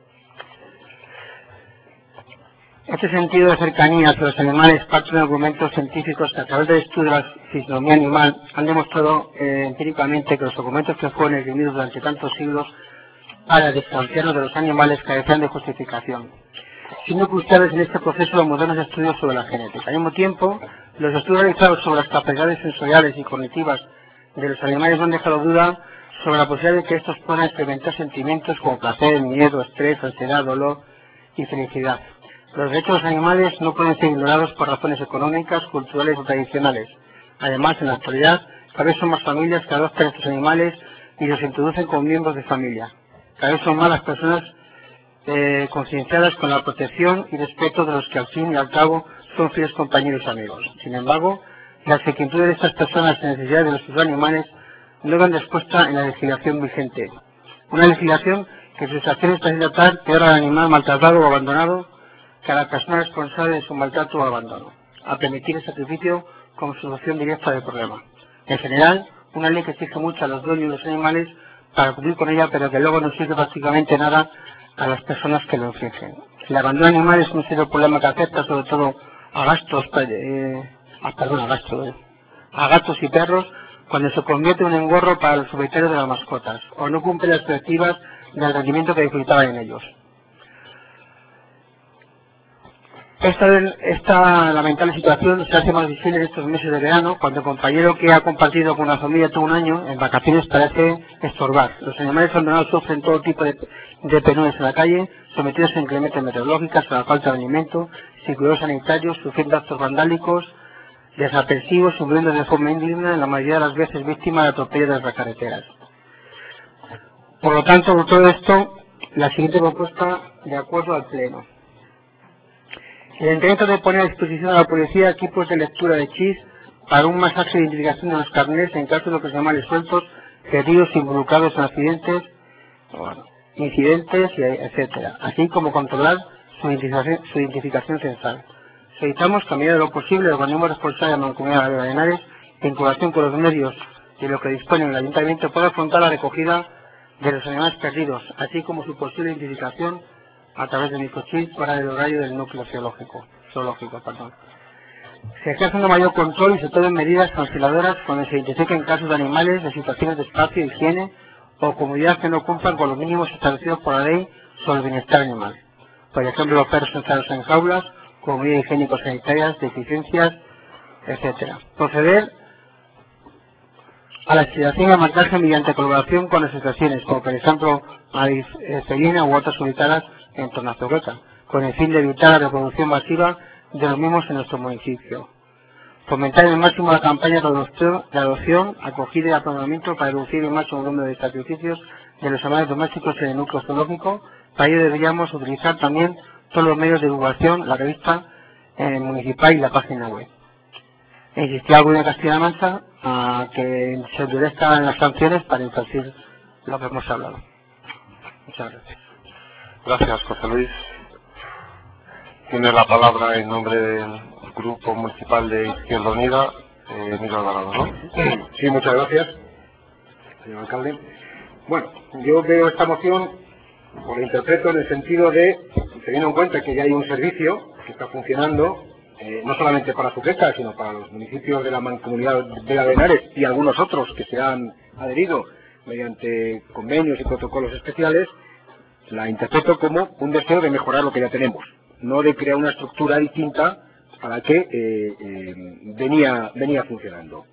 Este sentido de cercanía hacia los animales parte de documentos científicos que a través del estudio de la fisionomía animal han demostrado eh, empíricamente que los documentos que fueron esgrimidos durante tantos siglos para distanciarnos de los animales carecían de justificación, siendo cruciales en este proceso los modernos estudios sobre la genética. Al mismo tiempo, los estudios realizados sobre las capacidades sensoriales y cognitivas de los animales no han dejado duda sobre la posibilidad de que estos puedan experimentar sentimientos como placer, miedo, estrés, ansiedad, dolor y felicidad. Los derechos de los animales no pueden ser ignorados por razones económicas, culturales o tradicionales. Además, en la actualidad, cada vez son más familias que adoptan estos animales y los introducen como miembros de familia. Cada vez son más las personas eh, concienciadas con la protección y respeto de los que al fin y al cabo son fieles compañeros y amigos. Sin embargo, las inquietudes de estas personas en necesidad de los animales no dan respuesta en la legislación vigente. Una legislación que sus acciones parecen tratar peor al animal maltratado o abandonado que a la persona responsable de su maltrato o abandono, a permitir el sacrificio como solución directa del problema. En general, una ley que exige mucho a los dueños de los animales para cumplir con ella, pero que luego no sirve prácticamente nada a las personas que lo infringen. El abandono animal es un serio problema que afecta sobre todo a gastos, eh, a, perdón, a gastos, eh, a gatos y perros, cuando se convierte en un engorro para los propietarios de las mascotas, o no cumple las directivas del rendimiento que disfrutaban en ellos. Esta, esta lamentable situación se hace más visible en estos meses de verano, cuando el compañero que ha compartido con la familia todo un año en vacaciones parece estorbar. Los animales abandonados sufren todo tipo de, de penurias en la calle, sometidos a inclemencias meteorológicas, a la falta de alimento, sin cuidados sanitarios, sufriendo actos vandálicos, desaprensivos, sufriendo de forma indigna, en la mayoría de las veces víctimas de atropellos de las carreteras. Por lo tanto, por todo esto, la siguiente propuesta de acuerdo al Pleno. El intento de poner a disposición a la policía equipos de lectura de chis para un más ágil identificación de los carnets en caso de los animales sueltos, heridos involucrados en accidentes, bueno, incidentes, etcétera, así como controlar su identificación, su identificación censal. Solicitamos que a medida de lo posible el organismo responsable de la Mancomunidad de Arenares, en colaboración con los medios de lo que dispone el Ayuntamiento, pueda afrontar la recogida de los animales perdidos, así como su posible identificación a través de microchips fuera del horario del núcleo zoológico. zoológico perdón. Se ejerce un mayor control y se tomen medidas canceladoras cuando se identifiquen casos de animales de situaciones de espacio, higiene o comodidad que no cumplan con los mínimos establecidos por la ley sobre el bienestar animal. Por ejemplo, los perros encerrados en jaulas, con medidas higiénico-sanitarias, deficiencias, etcétera. Proceder a la activación y al marcaje mediante colaboración con asociaciones, como por ejemplo Adif Felina u otras ubicadas en torno a Zogueta, con el fin de evitar la reproducción masiva de los mismos en nuestro municipio. Fomentar el máximo la campaña de adopción, de adopción acogida y aprovechamiento para reducir el máximo número de sacrificios de los animales domésticos en el núcleo zoológico. Para ello deberíamos utilizar también todos los medios de divulgación, la revista eh, municipal y la página web. Insistía algo de Castilla-La Mancha a que se endurezcan las sanciones para infringir lo que hemos hablado. Muchas gracias. Gracias, José Luis. Tiene la palabra en nombre del Grupo Municipal de Izquierda Unida, eh, Emilio Alvarado, ¿no? Sí, muchas gracias, señor alcalde. Bueno, yo veo esta moción, o la interpreto en el sentido de, teniendo en cuenta que ya hay un servicio que está funcionando, eh, no solamente para Azuqueca, sino para los municipios de la Mancomunidad de Arenares y algunos otros que se han adherido mediante convenios y protocolos especiales, la interpreto como un deseo de mejorar lo que ya tenemos, no de crear una estructura distinta a la que eh, eh, venía, venía funcionando.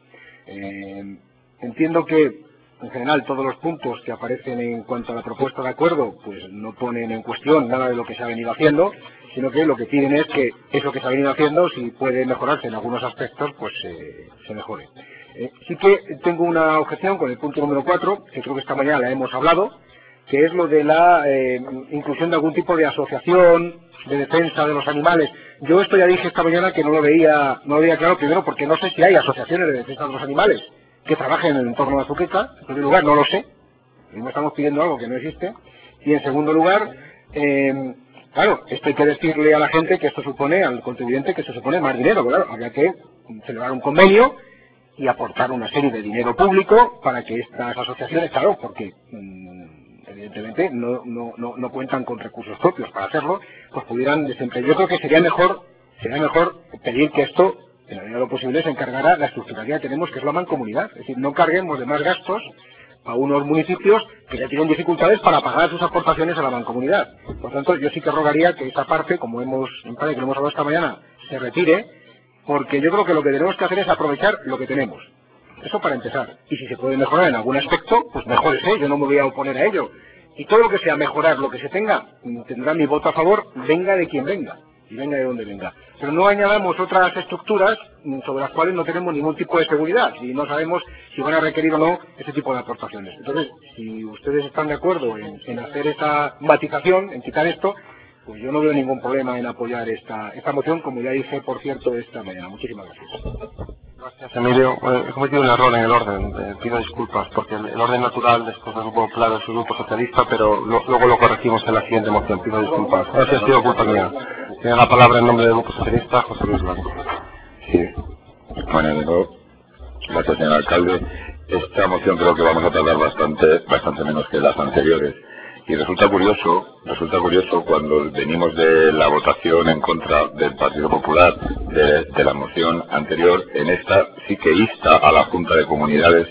Eh, entiendo que, en general, todos los puntos que aparecen en cuanto a la propuesta de acuerdo, pues no ponen en cuestión nada de lo que se ha venido haciendo, sino que lo que piden es que eso que se ha venido haciendo, si puede mejorarse en algunos aspectos, pues eh, se mejore. Eh, sí que tengo una objeción con el punto número cuatro, que creo que esta mañana la hemos hablado, que es lo de la eh, inclusión de algún tipo de asociación de defensa de los animales. Yo esto ya dije esta mañana que no lo veía, no lo veía claro, primero porque no sé si hay asociaciones de defensa de los animales que trabajen en el entorno de Azuqueca. En primer lugar, no lo sé, no estamos pidiendo algo que no existe. Y en segundo lugar, eh, claro, esto hay que decirle a la gente que esto supone, al contribuyente, que esto supone más dinero. Claro, habría que celebrar un convenio y aportar una serie de dinero público para que estas asociaciones, claro, porque mmm, evidentemente no, no, no, no cuentan con recursos propios para hacerlo, pues pudieran desempeñar. Yo creo que sería mejor, sería mejor pedir que esto, en la medida de lo posible, se encargara la estructuralidad que tenemos, que es la mancomunidad. Es decir, no carguemos de más gastos a unos municipios que ya tienen dificultades para pagar sus aportaciones a la mancomunidad. Por tanto, yo sí que rogaría que esa parte, como hemos, en parte que lo hemos hablado esta mañana, se retire, porque yo creo que lo que tenemos que hacer es aprovechar lo que tenemos. Eso para empezar. Y si se puede mejorar en algún aspecto, pues mejórese, yo no me voy a oponer a ello. Y todo lo que sea mejorar lo que se tenga, tendrá mi voto a favor, venga de quien venga, y venga de donde venga. Pero no añadamos otras estructuras sobre las cuales no tenemos ningún tipo de seguridad, y no sabemos si van a requerir o no ese tipo de aportaciones. Entonces, si ustedes están de acuerdo en, en hacer esa matización, en quitar esto, pues yo no veo ningún problema en apoyar esta, esta moción, como ya dije, por cierto, esta mañana. Muchísimas gracias. Gracias, Emilio. Eh, he cometido un error en el orden. Eh, pido disculpas, porque el, el orden natural después del Grupo Claro es el Grupo Socialista, pero lo, luego lo corregimos en la siguiente moción. Pido disculpas. Gracias, ha sido culpa mía. Tiene la palabra en nombre del Grupo Socialista, José Luis Blanco. Sí. Bueno, de nuevo, gracias, señor alcalde. Esta moción creo que vamos a tardar bastante, bastante menos que las anteriores. Y resulta curioso, resulta curioso cuando venimos de la votación en contra del Partido Popular de, de la moción anterior, en esta sí que insta a la Junta de Comunidades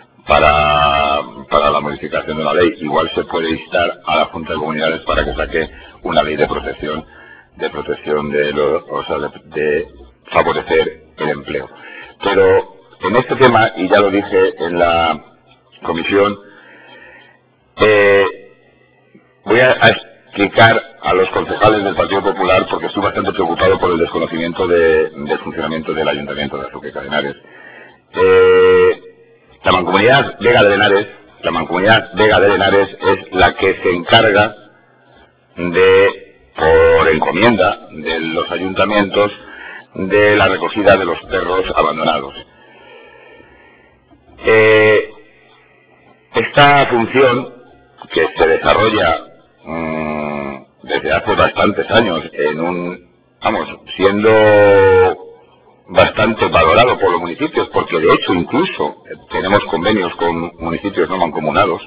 para, para la modificación de una ley. Igual se puede instar a la Junta de Comunidades para que saque una ley de protección de protección de, lo, o sea, de, de favorecer el empleo. Pero en este tema, y ya lo dije en la comisión, eh, voy a, a explicar a los concejales del Partido Popular, porque estoy bastante preocupado por el desconocimiento de, del funcionamiento del Ayuntamiento de Azuqueca de Henares. Eh, la Mancomunidad Vega de Henares, la Mancomunidad Vega de Henares es la que se encarga de, por encomienda de los ayuntamientos, de la recogida de los perros abandonados. Eh, esta función, que se desarrolla mmm, desde hace bastantes años, en un, vamos, siendo bastante valorado por los municipios, porque de hecho incluso tenemos convenios con municipios no mancomunados,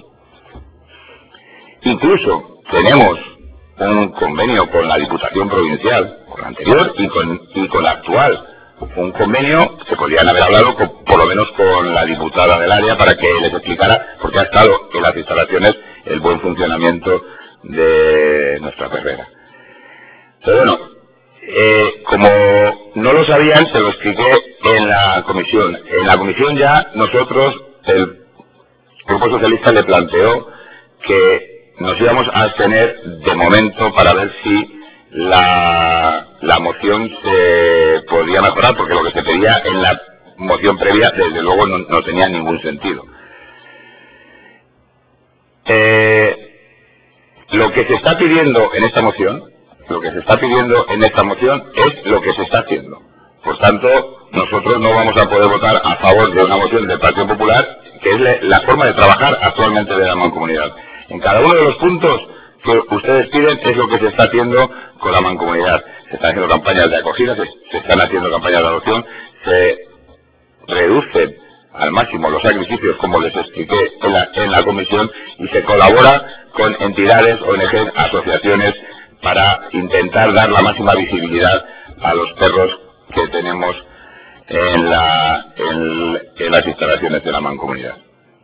incluso tenemos un convenio con la Diputación Provincial, con la anterior y con, y con la actual. Un convenio que podrían haber hablado con, por lo menos con la diputada del área para que les explicara, porque ha estado en las instalaciones, el buen funcionamiento de nuestra perrera. Pero bueno, eh, como no lo sabían, se lo expliqué en la comisión. En la comisión ya nosotros, el Grupo Socialista le planteó que nos íbamos a abstener de momento para ver si la, la moción se podía mejorar, porque lo que se pedía en la moción previa desde luego no, no tenía ningún sentido. Eh, lo que se está pidiendo en esta moción, lo que se está pidiendo en esta moción es lo que se está haciendo. Por tanto, nosotros no vamos a poder votar a favor de una moción del Partido Popular, que es la forma de trabajar actualmente de la Mancomunidad. En cada uno de los puntos que ustedes piden es lo que se está haciendo con la Mancomunidad. Se están haciendo campañas de acogida, se, se están haciendo campañas de adopción, se reducen al máximo los sacrificios, como les expliqué en la, en la comisión, y se colabora con entidades, O N Ges, asociaciones, para intentar dar la máxima visibilidad a los perros que tenemos en, la, en, en las instalaciones de la Mancomunidad.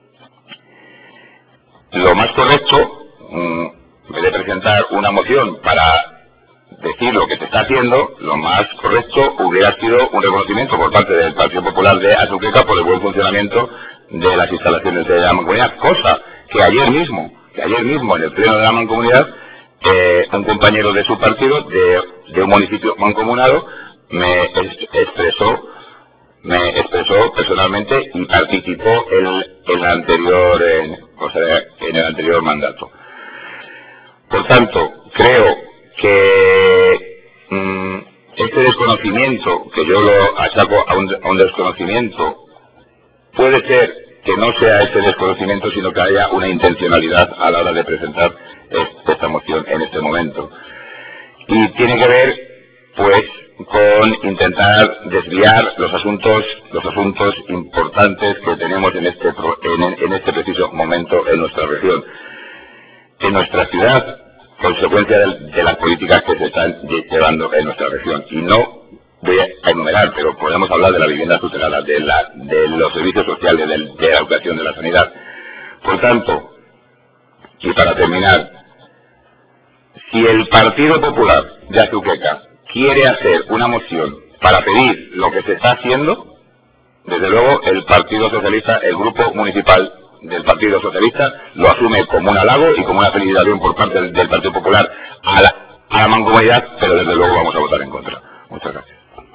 Lo más correcto, en vez de presentar una moción para decir lo que se está haciendo, lo más correcto hubiera sido un reconocimiento por parte del Partido Popular de Azuqueca por el buen funcionamiento de las instalaciones de la Mancomunidad, cosa que ayer mismo, que ayer mismo en el pleno de la Mancomunidad, eh, un compañero de su partido, de, de un municipio mancomunado, me expresó, me expresó personalmente y participó en, en la anterior, en, o sea, en el anterior mandato. Por tanto, creo que mmm, este desconocimiento, que yo lo achaco a un, a un desconocimiento, puede ser que no sea ese desconocimiento, sino que haya una intencionalidad a la hora de presentar esta moción en este momento. Y tiene que ver, pues, con intentar desviar los asuntos, los asuntos importantes que tenemos en este, en, en este preciso momento en nuestra región, en nuestra ciudad, consecuencia de, de las políticas que se están llevando en nuestra región. Y no voy a enumerar, pero podemos hablar de la vivienda tutelada, de, la, de los servicios sociales, de, de la educación, de la sanidad. Por tanto, y para terminar, si el Partido Popular de Azuqueca quiere hacer una moción para pedir lo que se está haciendo, desde luego el Partido Socialista, el Grupo Municipal del Partido Socialista, lo asume como un halago y como una felicitación por parte del, del Partido Popular a la, a la Mancomunidad, pero desde luego vamos a votar en contra. Muchas gracias.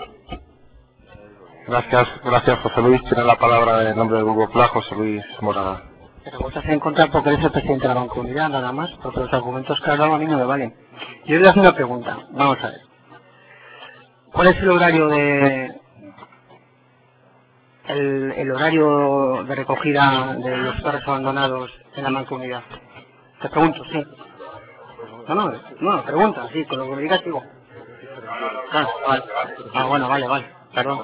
Gracias, gracias José Luis. Tiene la palabra en nombre del Grupo Popular, José Luis Morada. Pero votas en contra porque eres el presidente de la Mancomunidad, nada más, porque los argumentos que has dado a mí no me valen. Yo voy a hacer una pregunta, vamos a ver. ¿Cuál es el horario de el, el horario de recogida de los perros abandonados en la Mancomunidad? Te pregunto, sí. No, no, no, pregunta, sí, con lo que me digas digo. Ah, vale. Ah, bueno, vale, vale, perdón.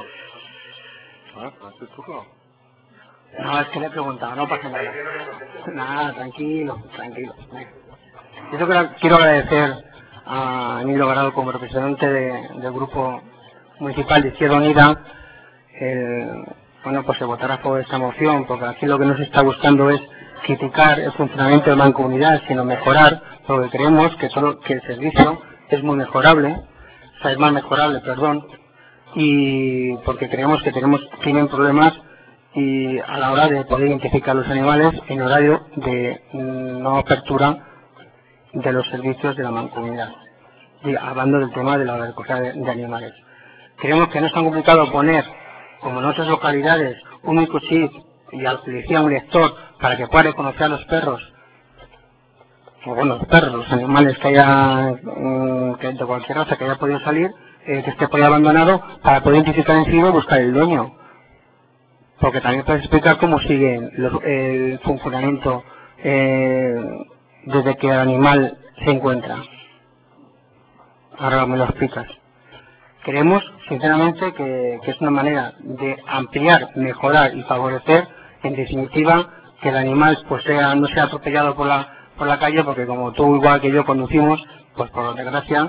No, es que le he preguntado, no pasa nada. Nada, tranquilo, tranquilo. Yo quiero agradecer a Emilio Garado como representante de, del Grupo Municipal de Izquierda Unida. El, bueno, pues se votará por esta moción, porque aquí lo que nos está buscando es criticar el funcionamiento de la Mancomunidad, sino mejorar, porque creemos que, solo, que el servicio es muy mejorable, o sea, es más mejorable, perdón, y porque creemos que tenemos tienen problemas y a la hora de poder identificar los animales en horario de no apertura de los servicios de la mancomunidad, y hablando del tema de la recogida de, de animales. Creemos que no es tan complicado poner, como en otras localidades, un microchip y al policía un lector para que pueda reconocer a los perros, o bueno, los perros, los animales que haya, que de cualquier raza que haya podido salir, eh, que esté por ahí abandonado, para poder identificar encima y buscar el dueño. Porque también puedes explicar cómo sigue los, el funcionamiento eh, desde que el animal se encuentra. Ahora me lo explicas. Creemos, sinceramente, que, que es una manera de ampliar, mejorar y favorecer, en definitiva, que el animal pues sea, no sea atropellado por la, por la calle, porque como tú igual que yo conducimos, pues por desgracia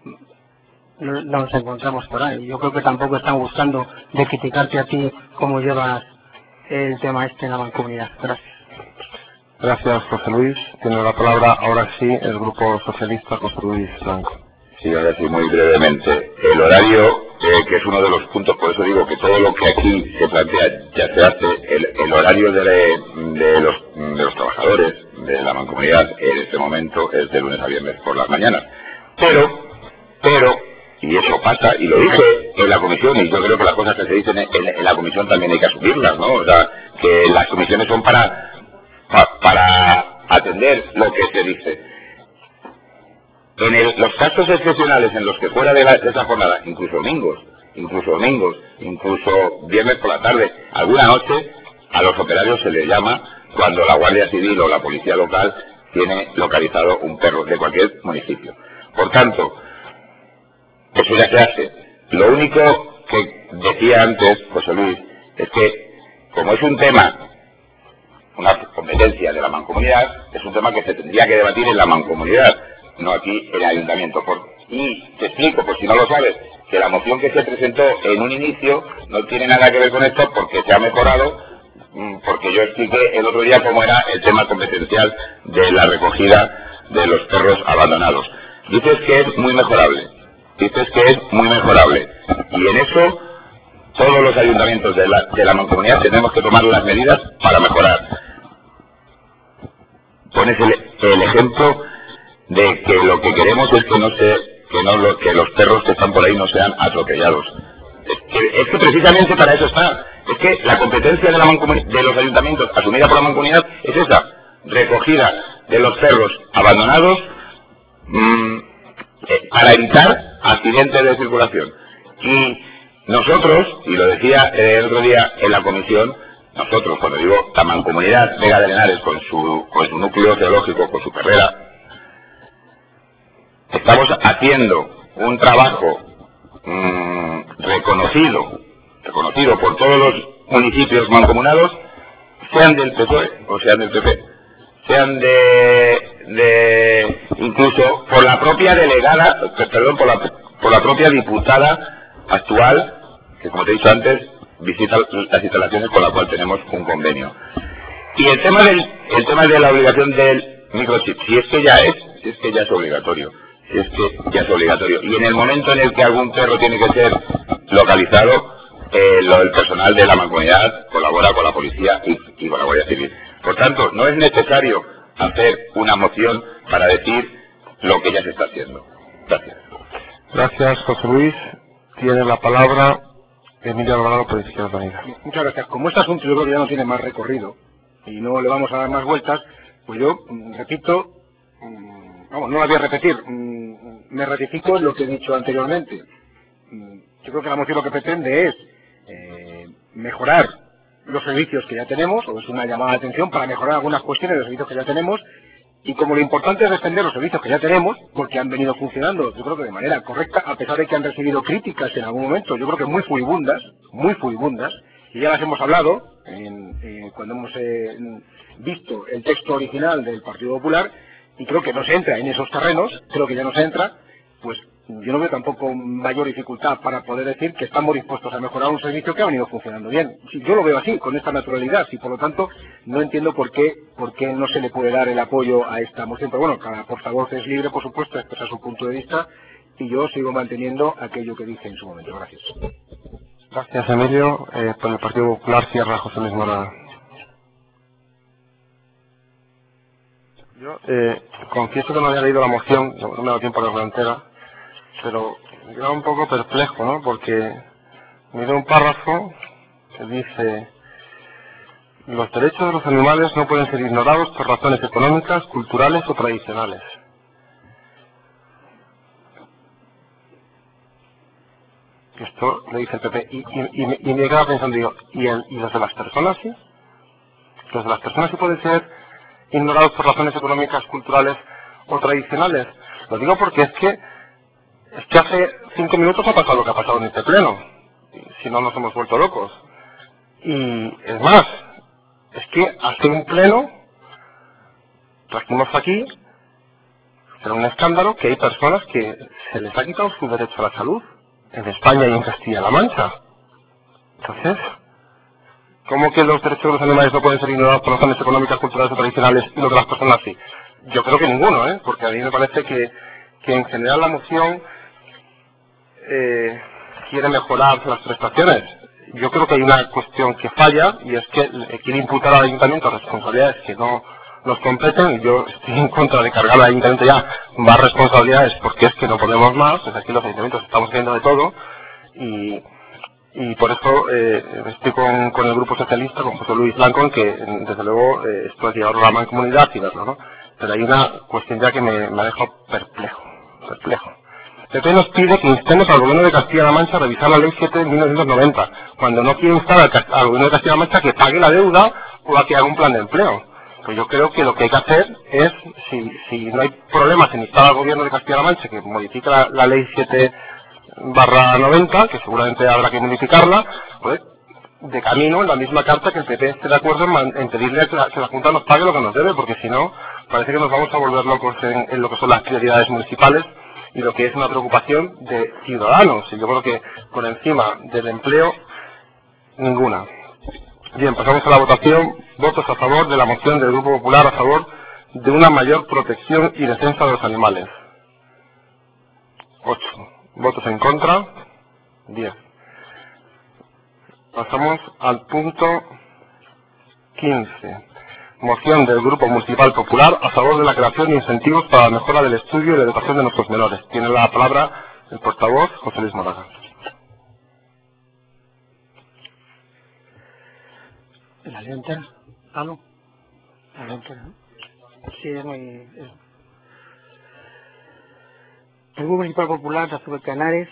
no nos encontramos por ahí. Yo creo que tampoco están buscando de criticarte a ti cómo llevas el tema este en la mancomunidad. Gracias. Gracias, José Luis. Tiene la palabra ahora sí el Grupo Socialista, José Luis Blanco. Sí, ahora sí, muy brevemente. El horario, eh, que es uno de los puntos, por eso digo que todo lo que aquí se plantea ya se hace, el, el horario de, de, los, de los trabajadores de la mancomunidad en este momento es de lunes a viernes por las mañanas. Pero, pero, y eso pasa, y lo dije en la comisión, y yo creo que las cosas que se dicen en, en la comisión también hay que asumirlas, ¿no? O sea, que las comisiones son para, para, para atender lo que se dice. En el, los casos excepcionales en los que fuera de, la, de esa jornada, incluso domingos, incluso domingos, incluso viernes por la tarde, alguna noche, a los operarios se les llama cuando la Guardia Civil o la Policía Local tiene localizado un perro de cualquier municipio. Por tanto, eso ya se hace. Lo único que decía antes José Luis es que, como es un tema, una competencia de la mancomunidad, es un tema que se tendría que debatir en la mancomunidad, no aquí en el ayuntamiento. Por, y te explico, por si no lo sabes, que la moción que se presentó en un inicio no tiene nada que ver con esto porque se ha mejorado, porque yo expliqué el otro día cómo era el tema competencial de la recogida de los perros abandonados. Dices que es muy mejorable, dices que es muy mejorable, y en eso todos los ayuntamientos de la, de la mancomunidad tenemos que tomar las medidas para mejorar. Pones el, el ejemplo de que lo que queremos es que no se, que no lo, que los perros que están por ahí no sean atropellados. Es que, es que precisamente para eso está. Es que la competencia de, la de los ayuntamientos asumida por la mancomunidad es esa, recogida de los perros abandonados mmm, eh, para evitar accidentes de circulación. Y nosotros, y lo decía el otro día en la comisión, nosotros, cuando digo la mancomunidad Vega de Henares con su, con su núcleo geológico, con su carrera, estamos haciendo un trabajo mmm, reconocido, reconocido por todos los municipios mancomunados, sean del P S O E o sean del P P, sean de, de incluso por la propia delegada, perdón, por la, por la propia diputada actual, que como te he dicho antes, visita las instalaciones con la cual tenemos un convenio. Y el tema del, el tema de la obligación del microchip, si es que ya es, si es que ya es obligatorio. Si es que ya es obligatorio. Y en el momento en el que algún perro tiene que ser localizado, eh, lo, el personal de la mancomunidad colabora con la policía y, y con la Guardia Civil. Por tanto, no es necesario hacer una moción para decir lo que ya se está haciendo. Gracias. Gracias, José Luis. Tiene la palabra Emilio Alvarado por Izquierda Unida. Muchas gracias. Como este asunto yo creo que ya no tiene más recorrido y no le vamos a dar más vueltas, pues yo repito, vamos, no la voy a repetir, me ratifico en lo que he dicho anteriormente. Yo creo que la moción lo que pretende es eh, mejorar los servicios que ya tenemos, o es una llamada de atención para mejorar algunas cuestiones de los servicios que ya tenemos, y como lo importante es defender los servicios que ya tenemos, porque han venido funcionando, yo creo que de manera correcta, a pesar de que han recibido críticas en algún momento, yo creo que muy furibundas, muy furibundas, y ya las hemos hablado en, eh, cuando hemos eh, visto el texto original del Partido Popular, y creo que no se entra en esos terrenos, creo que ya no se entra, pues yo no veo tampoco mayor dificultad para poder decir que estamos dispuestos a mejorar un servicio que ha venido funcionando bien. Yo lo veo así, con esta naturalidad, y por lo tanto no entiendo por qué, por qué no se le puede dar el apoyo a esta moción. Pero bueno, cada portavoz es libre, por supuesto, de expresar su punto de vista y yo sigo manteniendo aquello que dije en su momento. Gracias. Gracias, Emilio. Eh, por el Partido Popular cierra José Luis Morada. Yo eh, confieso que no había leído la moción, no, no me ha dado tiempo a leerla entera, pero me queda un poco perplejo, ¿no? Porque mira un párrafo que dice: los derechos de los animales no pueden ser ignorados por razones económicas, culturales o tradicionales. Esto lo dice el P P y, y, y, me, y me queda pensando, digo, ¿y, el, ¿y los de las personas sí? ¿Los de las personas sí pueden ser ignorados por razones económicas, culturales o tradicionales? Lo digo porque es que es que hace cinco minutos ha pasado lo que ha pasado en este pleno, si no nos hemos vuelto locos. Y es más, es que hace un pleno trajimos aquí, era un escándalo, que hay personas que se les ha quitado su derecho a la salud en España y en Castilla-La Mancha. Entonces, ¿cómo que los derechos de los animales no pueden ser ignorados por razones económicas, culturales o tradicionales y los de las personas sí? Yo creo que ninguno, ¿eh? Porque a mí me parece que, que en general la moción eh, quiere mejorar las prestaciones. Yo creo que hay una cuestión que falla y es que quiere imputar al ayuntamiento responsabilidades que no nos competen, y yo estoy en contra de cargar al ayuntamiento ya más responsabilidades porque es que no podemos más. Pues aquí los ayuntamientos estamos haciendo de todo y, y por eso eh, estoy con, con el grupo socialista, con José Luis Blanco, en que desde luego eh, esto es llevarlo a la mancomunidad y verlo, ¿no? Pero hay una cuestión ya que me, me ha dejado perplejo, perplejo. El P P nos pide que instemos al Gobierno de Castilla-La Mancha a revisar la Ley siete de mil novecientos noventa, cuando no quiere instar al, al Gobierno de Castilla-La Mancha que pague la deuda o a que haga un plan de empleo. Pues yo creo que lo que hay que hacer es, si, si no hay problemas en instar al Gobierno de Castilla-La Mancha que modifique la, la Ley siete barra noventa, que seguramente habrá que modificarla, pues de camino en la misma carta que el P P esté de acuerdo en, en pedirle que la, que la Junta nos pague lo que nos debe, porque si no, parece que nos vamos a volver locos en, en lo que son las prioridades municipales y lo que es una preocupación de ciudadanos. Y yo creo que por encima del empleo, ninguna. Bien, pasamos a la votación. Votos a favor de la moción del Grupo Popular a favor de una mayor protección y defensa de los animales. ocho. Votos en contra. diez. Pasamos al punto quince. Moción del Grupo Municipal Popular a favor de la creación de incentivos para la mejora del estudio y la educación de nuestros menores. Tiene la palabra el portavoz, José Luis Moraga. ¿La ley entera? Ah, no. La ley entera, ¿no? Sí, es muy... Es... El Grupo Municipal Popular de Azúcar Canares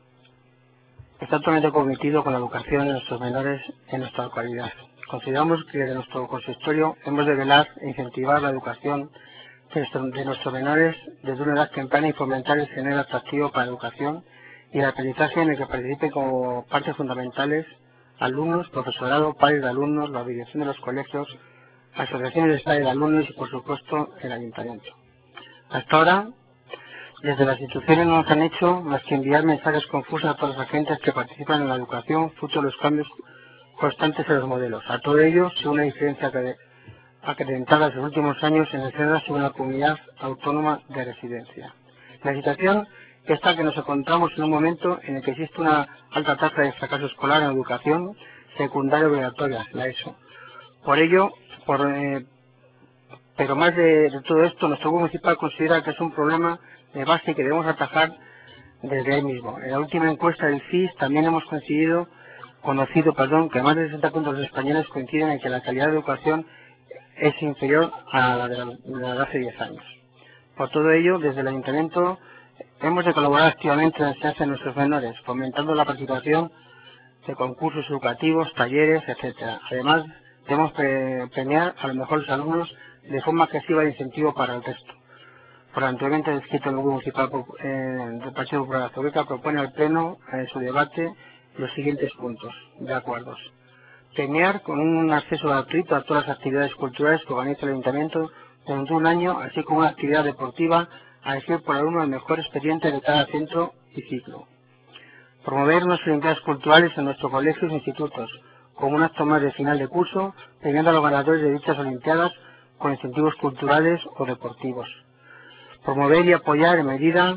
está totalmente comprometido con la educación de nuestros menores en nuestra localidad. Consideramos que desde nuestro consistorio hemos de velar e incentivar la educación de, nuestro, de nuestros menores desde una edad temprana y fomentar el escenario atractivo para la educación y el aprendizaje en el que participen como partes fundamentales alumnos, profesorado, padres de alumnos, la dirección de los colegios, asociaciones de padres de alumnos y, por supuesto, el ayuntamiento. Hasta ahora, desde las instituciones no nos han hecho más que enviar mensajes confusos a todos los agentes que participan en la educación, fruto de los cambios constantes en los modelos. A todo ello, según una diferencia acrecentada en los últimos años en el centro de una comunidad autónoma de residencia. La situación es tal que nos encontramos en un momento en el que existe una alta tasa de fracaso escolar en educación secundaria obligatoria, la ESO. Por ello, por, eh, pero más de, de todo esto, nuestro grupo municipal considera que es un problema de base que debemos atajar desde ahí mismo. En la última encuesta del C I S también hemos coincidido, conocido perdón, que más del sesenta punto ciento de los españoles coinciden en que la calidad de educación es inferior a la de, la, de, la de hace diez años. Por todo ello, desde el Ayuntamiento hemos de colaborar activamente en la enseñanza de nuestros menores, fomentando la participación de concursos educativos, talleres, etcétera. Además, debemos pre premiar a los mejores alumnos de forma agresiva e incentivo para el resto. Por anteriormente descrito, el Grupo Municipal eh, del Partido Popular de Azúcar propone al Pleno en su debate los siguientes puntos de acuerdos. Premiar con un acceso gratuito a todas las actividades culturales que organiza el Ayuntamiento durante un año, así como una actividad deportiva a elegir por alumno el mejor expediente de cada centro y ciclo. Promover unas olimpiadas culturales en nuestros colegios e institutos, como un acto más de final de curso, premiando a los ganadores de dichas olimpiadas con incentivos culturales o deportivos. Promover y apoyar en medida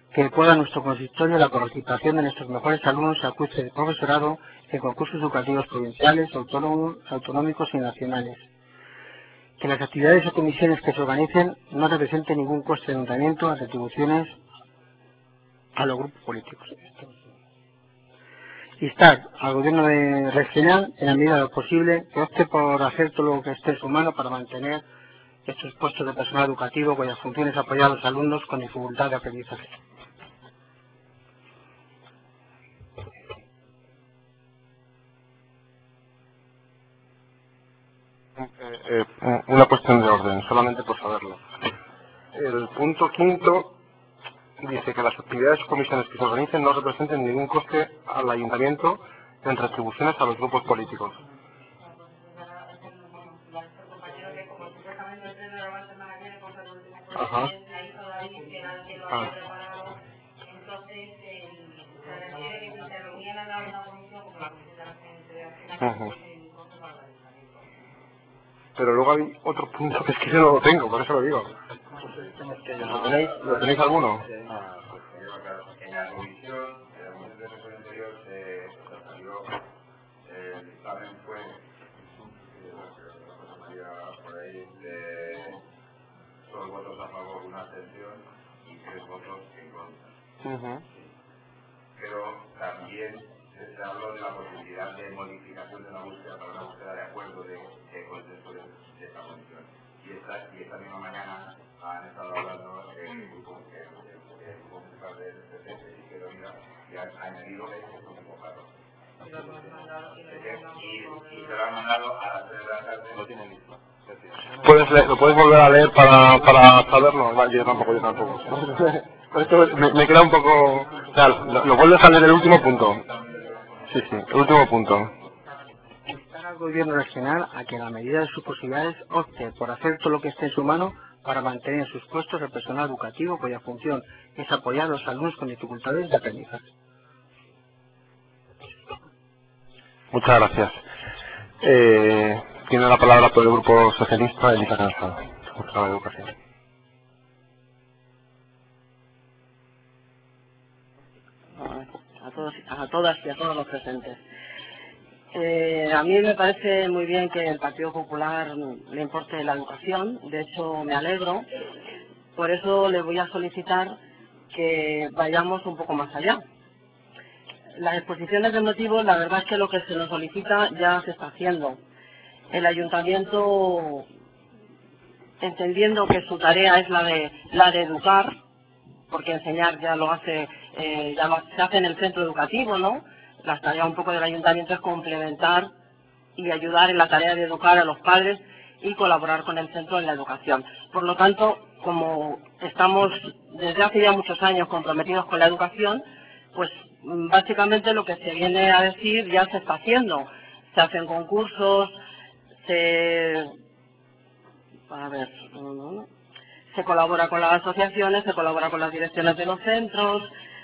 que pueda nuestro consistorio la participación de nuestros mejores alumnos a cursos de profesorado en concursos educativos provinciales, autónomos, autonómicos y nacionales. Que las actividades o comisiones que se organicen no representen ningún coste de ayuntamiento a retribuciones a los grupos políticos. Instar al gobierno de regional, en la medida de lo posible, que opte por hacer todo lo que esté en su mano para mantener estos puestos de personal educativo cuyas funciones apoyar a los alumnos con dificultad de aprendizaje. Eh, eh, una cuestión de orden, solamente por saberlo. El punto quinto dice que las actividades o comisiones que se organicen no representen ningún coste al ayuntamiento en retribuciones a los grupos políticos. Ajá. Ah. Ajá. Pero luego hay otro punto que es que yo no lo tengo, por eso lo digo. ¿Lo tenéis, ¿lo tenéis alguno? En la comisión, en la comisión de sesión anterior se salió el dictamen fue María por ahí de dos votos a favor, una abstención y tres votos en contra. Uh-huh. Pero también se habló de la posibilidad de modificación de la búsqueda para una búsqueda de acuerdo de, de consenso de, de esta comisión. Y esta, y esta misma mañana han estado hablando el grupo, el, el, el grupo municipal del P P de Izquierda Unida y han añadido este convocado. Y, y se lo han mandado a las tres de la tarde. Lo tienen listo. ¿Puedes leer, ¿Lo puedes volver a leer para, para saberlo? Vale, yo tampoco, yo tampoco. Esto me, me queda un poco... O sea, lo, lo vuelves a leer el último punto. Sí, sí, el último punto. Instar al gobierno regional a que en la medida de sus posibilidades opte por hacer todo lo que esté en su mano para mantener en sus puestos el personal educativo cuya función es apoyar a los alumnos con dificultades de aprendizaje. Muchas gracias. Eh, tiene la palabra por el Grupo Socialista, Elisa Cansado, responsable de Educación. A, todos, a todas y a todos los presentes. Eh, a mí me parece muy bien que el Partido Popular le importe la educación, de hecho me alegro, por eso le voy a solicitar que vayamos un poco más allá. Las exposiciones de motivos, la verdad es que lo que se nos solicita ya se está haciendo. El ayuntamiento, entendiendo que su tarea es la de, la de educar, porque enseñar ya lo hace, eh, ya lo, se hace en el centro educativo, ¿no? La tarea un poco del ayuntamiento es complementar y ayudar en la tarea de educar a los padres y colaborar con el centro en la educación. Por lo tanto, como estamos desde hace ya muchos años comprometidos con la educación, pues básicamente lo que se viene a decir ya se está haciendo. Se hacen concursos, se... a ver... se colabora con las asociaciones, se colabora con las direcciones de los centros.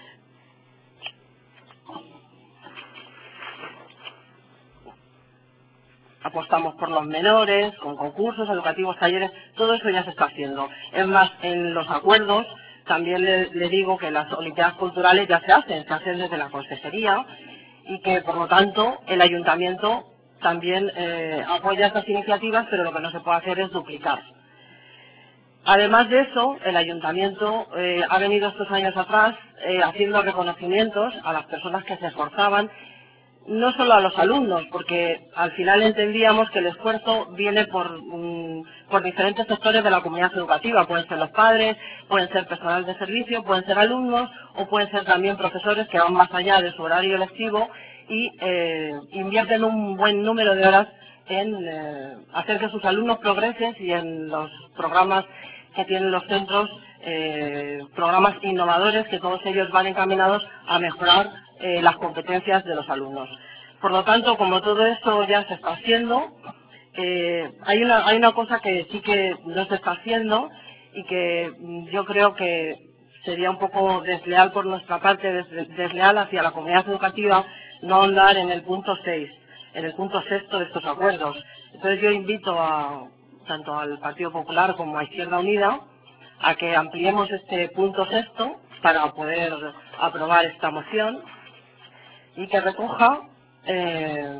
Apostamos por los menores, con concursos educativos, talleres, todo eso ya se está haciendo. Es más, en los acuerdos también le, le digo que las olimpiadas culturales ya se hacen, se hacen desde la consejería y que por lo tanto el ayuntamiento también eh, apoya estas iniciativas, pero lo que no se puede hacer es duplicar. Además de eso, el ayuntamiento eh, ha venido estos años atrás eh, haciendo reconocimientos a las personas que se esforzaban, no solo a los alumnos, porque al final entendíamos que el esfuerzo viene por, um, por diferentes sectores de la comunidad educativa. Pueden ser los padres, pueden ser personal de servicio, pueden ser alumnos o pueden ser también profesores que van más allá de su horario lectivo y eh, invierten un buen número de horas en eh, hacer que sus alumnos progresen y en los programas que tienen los centros, eh, programas innovadores que todos ellos van encaminados a mejorar eh, las competencias de los alumnos. Por lo tanto, como todo esto ya se está haciendo, eh, hay, una, hay una cosa que sí que no se está haciendo y que yo creo que sería un poco desleal por nuestra parte, des, desleal hacia la comunidad educativa, no andar en el punto seis, en el punto sexto de estos acuerdos. Entonces yo invito a tanto al Partido Popular como a Izquierda Unida a que ampliemos este punto sexto para poder aprobar esta moción y que recoja eh,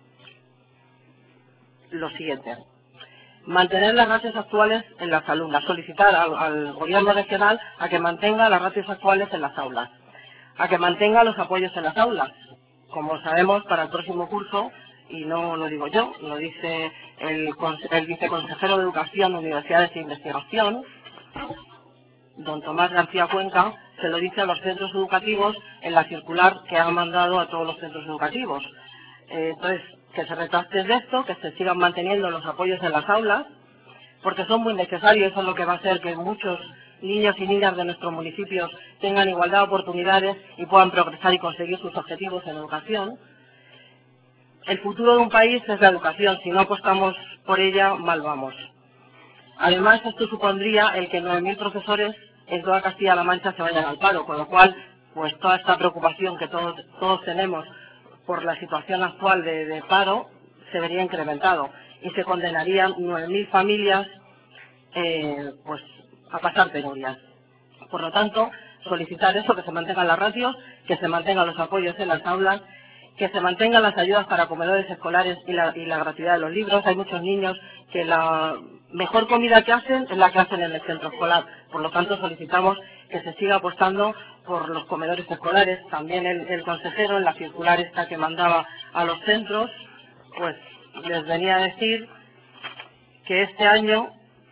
lo siguiente. Mantener las ratios actuales en las aulas, solicitar al, al gobierno regional a que mantenga las ratios actuales en las aulas, a que mantenga los apoyos en las aulas. Como sabemos, para el próximo curso, y no lo digo yo, lo dice el, el viceconsejero de Educación de Universidades e Investigación, don Tomás García Cuenca, se lo dice a los centros educativos en la circular que ha mandado a todos los centros educativos. Eh, entonces, que se retracte de esto, que se sigan manteniendo los apoyos en las aulas, porque son muy necesarios, eso es lo que va a hacer que muchos niños y niñas de nuestros municipios tengan igualdad de oportunidades y puedan progresar y conseguir sus objetivos en educación. El futuro de un país es la educación, si no apostamos por ella, mal vamos. Además, esto supondría el que nueve mil profesores en toda Castilla-La Mancha se vayan al paro, con lo cual, pues toda esta preocupación que todos, todos tenemos por la situación actual de, de paro se vería incrementado y se condenarían nueve mil familias eh, pues a pasar penurias. Por lo tanto, solicitar eso, que se mantengan las ratios, que se mantengan los apoyos en las aulas, que se mantengan las ayudas para comedores escolares y la, y la gratuidad de los libros. Hay muchos niños que la mejor comida que hacen es la que hacen en el centro escolar. Por lo tanto, solicitamos que se siga apostando por los comedores escolares. También el, el consejero, en la circular esta que mandaba a los centros, pues les venía a decir que este año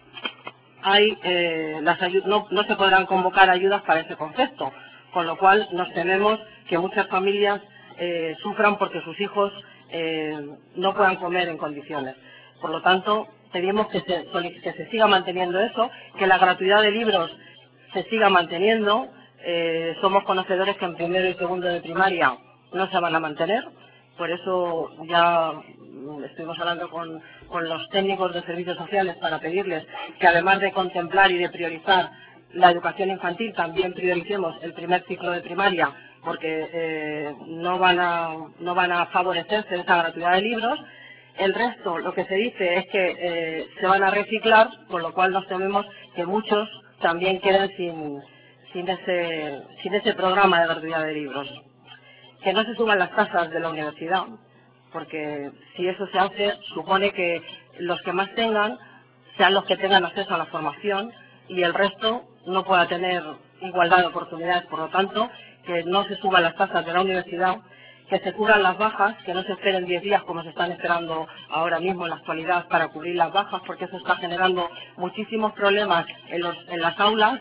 hay eh, las no, no se podrán convocar ayudas para ese concepto, con lo cual nos tememos que muchas familias eh, sufran porque sus hijos eh, no puedan comer en condiciones. Por lo tanto, pedimos que se, que se siga manteniendo eso, que la gratuidad de libros se siga manteniendo. Eh, somos conocedores que en primero y segundo de primaria no se van a mantener, por eso ya estuvimos hablando con, con los técnicos de servicios sociales para pedirles que además de contemplar y de priorizar la educación infantil, también prioricemos el primer ciclo de primaria, porque eh, no van a, no van a favorecerse de esa gratuidad de libros. El resto, lo que se dice es que eh, se van a reciclar, con lo cual nos tememos que muchos también queden sin, sin, ese, sin ese programa de gratuidad de libros. Que no se suban las tasas de la universidad, porque si eso se hace, supone que los que más tengan sean los que tengan acceso a la formación y el resto no pueda tener igualdad de oportunidades. Por lo tanto, que no se suban las tasas de la universidad, que se cubran las bajas, que no se esperen diez días como se están esperando ahora mismo en la actualidad para cubrir las bajas, porque eso está generando muchísimos problemas en, los, en las aulas.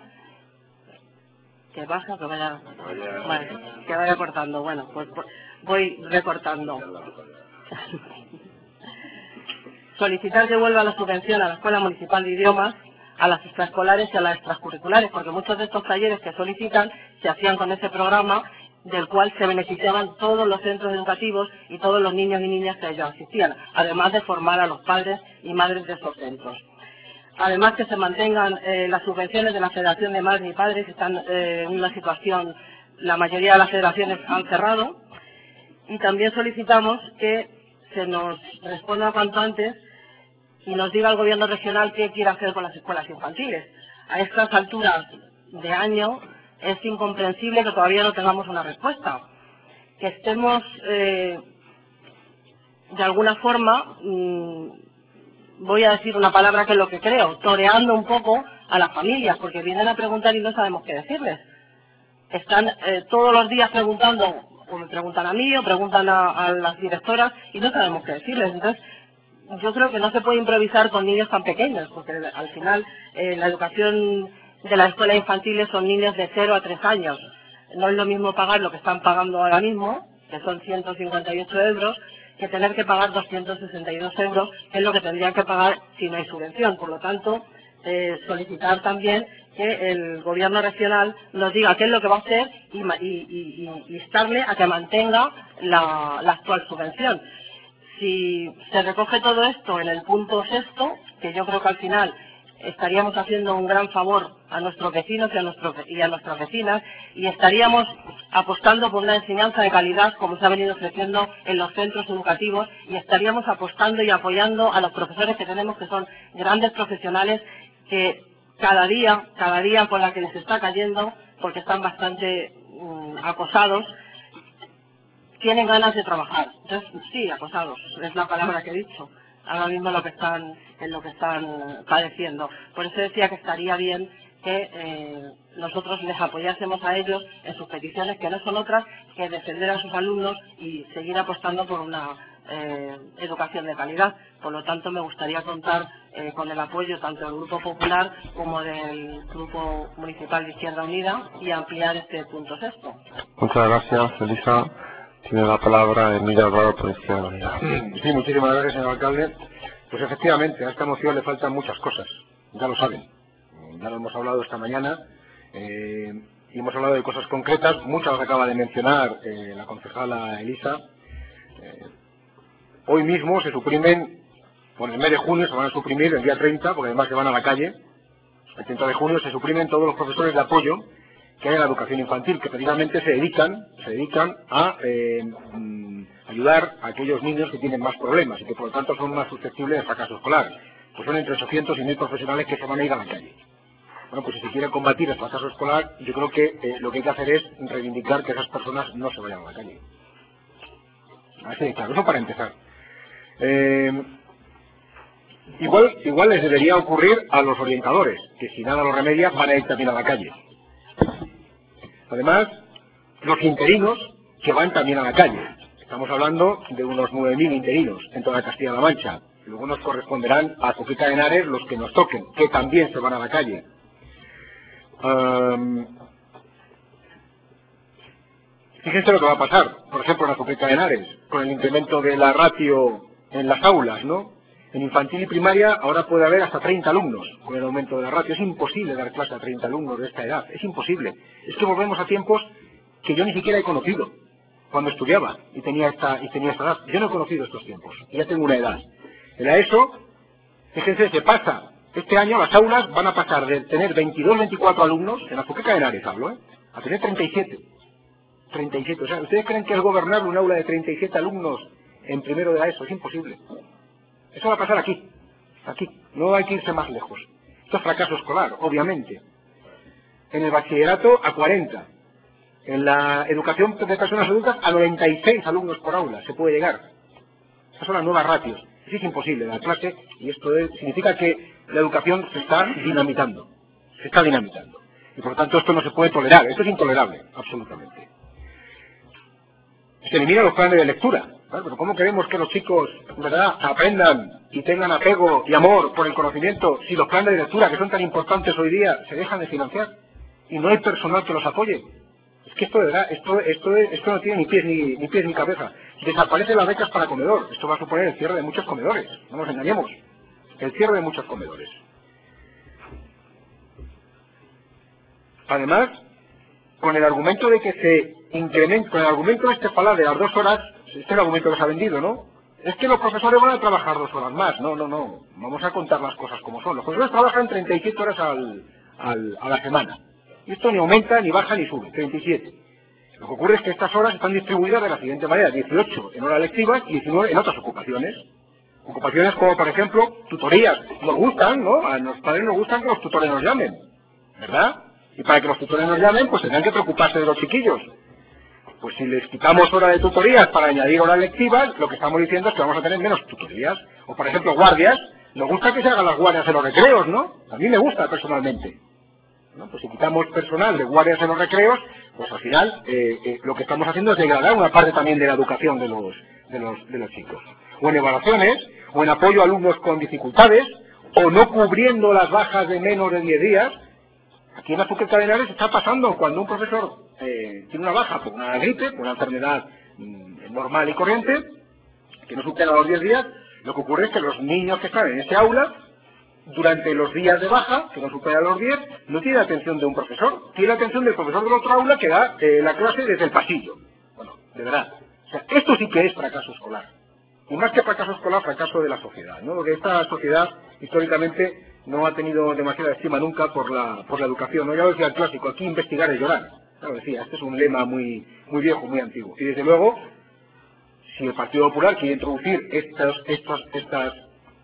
Que baja, que vaya, vale, que vaya cortando. Bueno, pues voy recortando. Solicitar que vuelva la subvención a la Escuela Municipal de Idiomas, a las extraescolares y a las extracurriculares, porque muchos de estos talleres que solicitan se hacían con ese programa del cual se beneficiaban todos los centros educativos y todos los niños y niñas que ellos asistían, además de formar a los padres y madres de esos centros. Además, que se mantengan eh, las subvenciones de la Federación de Madres y Padres, que están eh, en una situación, la mayoría de las federaciones han cerrado, y también solicitamos que se nos responda cuanto antes y nos diga el gobierno regional qué quiere hacer con las escuelas infantiles. A estas alturas de año es incomprensible que todavía no tengamos una respuesta. Que estemos, eh, de alguna forma, mmm, voy a decir una palabra que es lo que creo, toreando un poco a las familias, porque vienen a preguntar y no sabemos qué decirles. Están eh, todos los días preguntando, o me preguntan a mí, o preguntan a, a las directoras, y no sabemos qué decirles. Entonces, yo creo que no se puede improvisar con niños tan pequeños, porque al final eh, la educación de las escuelas infantiles son niños de cero a tres años. No es lo mismo pagar lo que están pagando ahora mismo, que son ciento cincuenta y ocho euros, que tener que pagar doscientos sesenta y dos euros, que es lo que tendrían que pagar si no hay subvención. Por lo tanto, eh, solicitar también que el gobierno regional nos diga qué es lo que va a hacer y, y, y, y instarle a que mantenga la, la actual subvención. Si se recoge todo esto en el punto sexto, que yo creo que al final estaríamos haciendo un gran favor a nuestros vecinos y a, nuestros, y a nuestras vecinas, y estaríamos apostando por una enseñanza de calidad como se ha venido ofreciendo en los centros educativos, y estaríamos apostando y apoyando a los profesores que tenemos, que son grandes profesionales, que cada día, cada día con la que les está cayendo, porque están bastante um, acosados, tienen ganas de trabajar. Entonces, sí, acosados, es la palabra que he dicho. Ahora mismo lo que están, en lo que están padeciendo. Por eso decía que estaría bien que eh, nosotros les apoyásemos a ellos en sus peticiones, que no son otras que defender a sus alumnos y seguir apostando por una eh, educación de calidad. Por lo tanto, me gustaría contar eh, con el apoyo tanto del Grupo Popular como del Grupo Municipal de Izquierda Unida y ampliar este punto sexto. Muchas gracias, Elisa. Tiene la palabra Emilio Alvaro por Izquierda Unida. Sí, muchísimas gracias, señor alcalde. Pues efectivamente, a esta moción le faltan muchas cosas, ya lo saben. Ya lo hemos hablado esta mañana, eh, y hemos hablado de cosas concretas, muchas las acaba de mencionar eh, la concejala Elisa. Eh, hoy mismo se suprimen, bueno, en el mes de junio se van a suprimir, el día treinta, porque además se van a la calle, el treinta de junio se suprimen todos los profesores de apoyo que hay en la educación infantil, que precisamente se dedican, se dedican a eh, mm, ayudar a aquellos niños que tienen más problemas y que por lo tanto son más susceptibles de fracaso escolar. Pues son entre ochocientos y mil profesionales que se van a ir a la calle. Bueno, pues si se quiere combatir el fracaso escolar, yo creo que eh, lo que hay que hacer es reivindicar que esas personas no se vayan a la calle. Así de claro, eso para empezar. Eh, igual, igual les debería ocurrir a los orientadores, que si nada los remedia van a ir también a la calle. Además, los interinos que van también a la calle. Estamos hablando de unos nueve mil interinos en toda Castilla-La Mancha. Luego nos corresponderán a Azuqueca de Henares los que nos toquen, que también se van a la calle. Um, fíjense lo que va a pasar, por ejemplo, en Azuqueca de Henares, con el incremento de la ratio en las aulas, ¿no? En infantil y primaria ahora puede haber hasta treinta alumnos con el aumento de la ratio. Es imposible dar clase a treinta alumnos de esta edad, es imposible. Es que volvemos a tiempos que yo ni siquiera he conocido cuando estudiaba y tenía esta, y tenía esta edad. Yo no he conocido estos tiempos, y ya tengo una edad. En la ESO, fíjense, se pasa. Este año las aulas van a pasar de tener veintidós, veinticuatro alumnos, en Azuqueca de Henares hablo, ¿eh? a tener treinta y siete. treinta y siete. O sea, ¿ustedes creen que es gobernable un aula de treinta y siete alumnos en primero de la ESO? Es imposible. Eso va a pasar aquí, aquí. No hay que irse más lejos. Esto es fracaso escolar, obviamente. En el bachillerato a cuarenta. En la educación de personas adultas a noventa y seis alumnos por aula se puede llegar. Esas son las nuevas ratios. Eso es imposible dar clase y esto es, significa que la educación se está dinamitando. Se está dinamitando. Y por lo tanto esto no se puede tolerar. Esto es intolerable, absolutamente. Se eliminan los planes de lectura. ¿Vale? Pero ¿cómo queremos que los chicos, verdad, aprendan y tengan apego y amor por el conocimiento si los planes de lectura, que son tan importantes hoy día, se dejan de financiar y no hay personal que los apoye? Es que esto de verdad, esto, esto, esto no tiene ni pies ni, ni pies ni cabeza. Desaparecen las becas para comedor. Esto va a suponer el cierre de muchos comedores. No nos engañemos. El cierre de muchos comedores. Además, con el argumento de que se incrementa, con el argumento este falar de las dos horas, este es el argumento que se ha vendido, ¿no? Es que los profesores van a trabajar dos horas más. No, no, no. Vamos a contar las cosas como son. Los profesores trabajan treinta y siete horas al, al, a la semana. Y esto ni aumenta, ni baja, ni sube. treinta y siete. Lo que ocurre es que estas horas están distribuidas de la siguiente manera. dieciocho en horas lectivas y diecinueve en otras ocupaciones. Ocupaciones como, por ejemplo, tutorías. Nos gustan, ¿no? A los padres nos gustan que los tutores nos llamen. ¿Verdad? Y para que los tutores nos llamen, pues tendrán que preocuparse de los chiquillos. Pues si les quitamos horas de tutorías para añadir horas lectivas, lo que estamos diciendo es que vamos a tener menos tutorías. O, por ejemplo, guardias. Nos gusta que se hagan las guardias en los recreos, ¿no? A mí me gusta personalmente. ¿No? Pues si quitamos personal de guardias en los recreos, pues al final eh, eh, lo que estamos haciendo es degradar una parte también de la educación de los, de los, de los chicos. O en evaluaciones, o en apoyo a alumnos con dificultades, o no cubriendo las bajas de menos de diez días. Aquí en Azuqueca de Henares está pasando cuando un profesor eh, tiene una baja por una gripe, por una enfermedad mmm, normal y corriente, que no supera los diez días, lo que ocurre es que los niños que están en ese aula, durante los días de baja, que no superan los diez, no tiene la atención de un profesor, tiene la atención del profesor del otro aula que da eh, la clase desde el pasillo. Bueno, de verdad. O sea, esto sí que es fracaso escolar. Y más que fracaso escolar, fracaso de la sociedad, ¿no? Porque esta sociedad, históricamente, no ha tenido demasiada estima nunca por la, por la educación, ¿no? Ya lo decía el clásico, aquí investigar es llorar. Ya lo decía, este es un lema muy, muy viejo, muy antiguo. Y desde luego, si el Partido Popular quiere introducir estos, estos, estas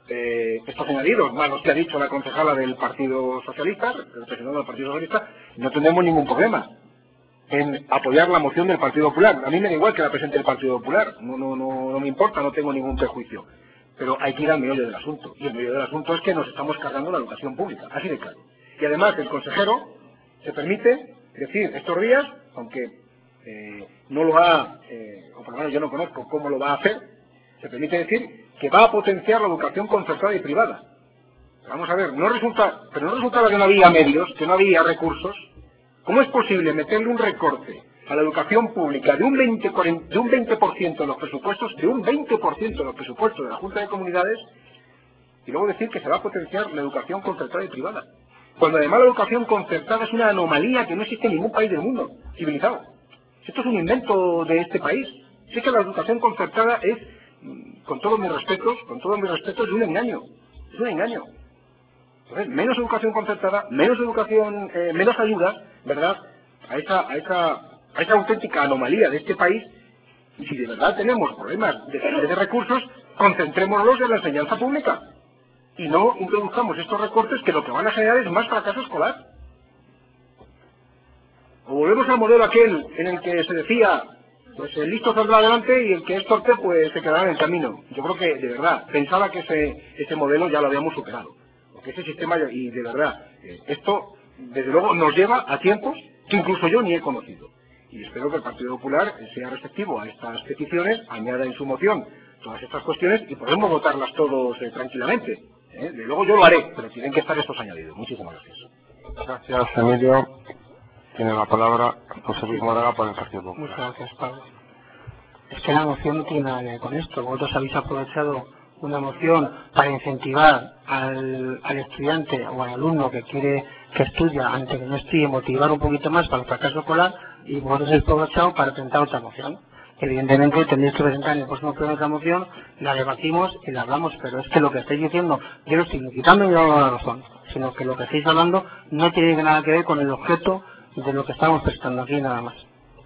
eh, estos añadidos, más los que ha dicho la concejala del Partido Socialista, representando del Partido Socialista, no tendremos ningún problema en apoyar la moción del Partido Popular. A mí me da igual que la presente el Partido Popular, no, no, no, no me importa, no tengo ningún prejuicio. Pero hay que ir al meollo del asunto. Y el meollo del asunto es que nos estamos cargando la educación pública, así de claro. Y además el consejero se permite decir estos días, aunque eh, no lo ha, eh, o por lo menos yo no conozco cómo lo va a hacer, se permite decir que va a potenciar la educación concertada y privada. Vamos a ver, no resulta, pero no resultaba que no había medios, que no había recursos. ¿Cómo es posible meterle un recorte a la educación pública de un veinte por ciento, de un veinte por ciento de los presupuestos, de un veinte por ciento de los presupuestos de la Junta de Comunidades, y luego decir que se va a potenciar la educación concertada y privada? Cuando además la educación concertada es una anomalía que no existe en ningún país del mundo civilizado. Esto es un invento de este país. Sí que la educación concertada es, con todos mis respetos, con todos mis respetos, es un engaño. Es un engaño. Entonces, menos educación concertada, menos educación, eh, menos ayudas, ¿verdad?, a esa, a esa, a esa auténtica anomalía de este país. Y si de verdad tenemos problemas de, de recursos, concentrémoslos en la enseñanza pública. Y no introduzcamos estos recortes que lo que van a generar es más fracaso escolar. O volvemos al modelo aquel en el que se decía, pues el listo saldrá adelante y el que es torpe pues se quedará en el camino. Yo creo que, de verdad, pensaba que ese, ese modelo ya lo habíamos superado. Porque ese sistema, y de verdad, eh, esto, desde luego, nos lleva a tiempos que incluso yo ni he conocido. Y espero que el Partido Popular sea receptivo a estas peticiones, añada en su moción todas estas cuestiones y podemos votarlas todos eh, tranquilamente. ¿eh? De luego yo lo haré, pero tienen que estar estos añadidos. Muchísimas gracias. Gracias, Emilio. Tiene la palabra José Luis Moraga por el Partido Popular. Muchas gracias, Pablo. Es que la moción no tiene nada que ver con esto. Vosotros habéis aprovechado una moción para incentivar al, al estudiante o al alumno que quiere que estudia antes que no estudie, motivar un poquito más para el fracaso escolar, y vosotros habéis aprovechado para presentar otra moción. Evidentemente tendréis que presentar en el próximo pleno otra moción, la debatimos y la hablamos, pero es que lo que estáis diciendo, yo no estoy ni quitando ni dando la razón, sino que lo que estáis hablando no tiene nada que ver con el objeto de lo que estamos presentando aquí, nada más.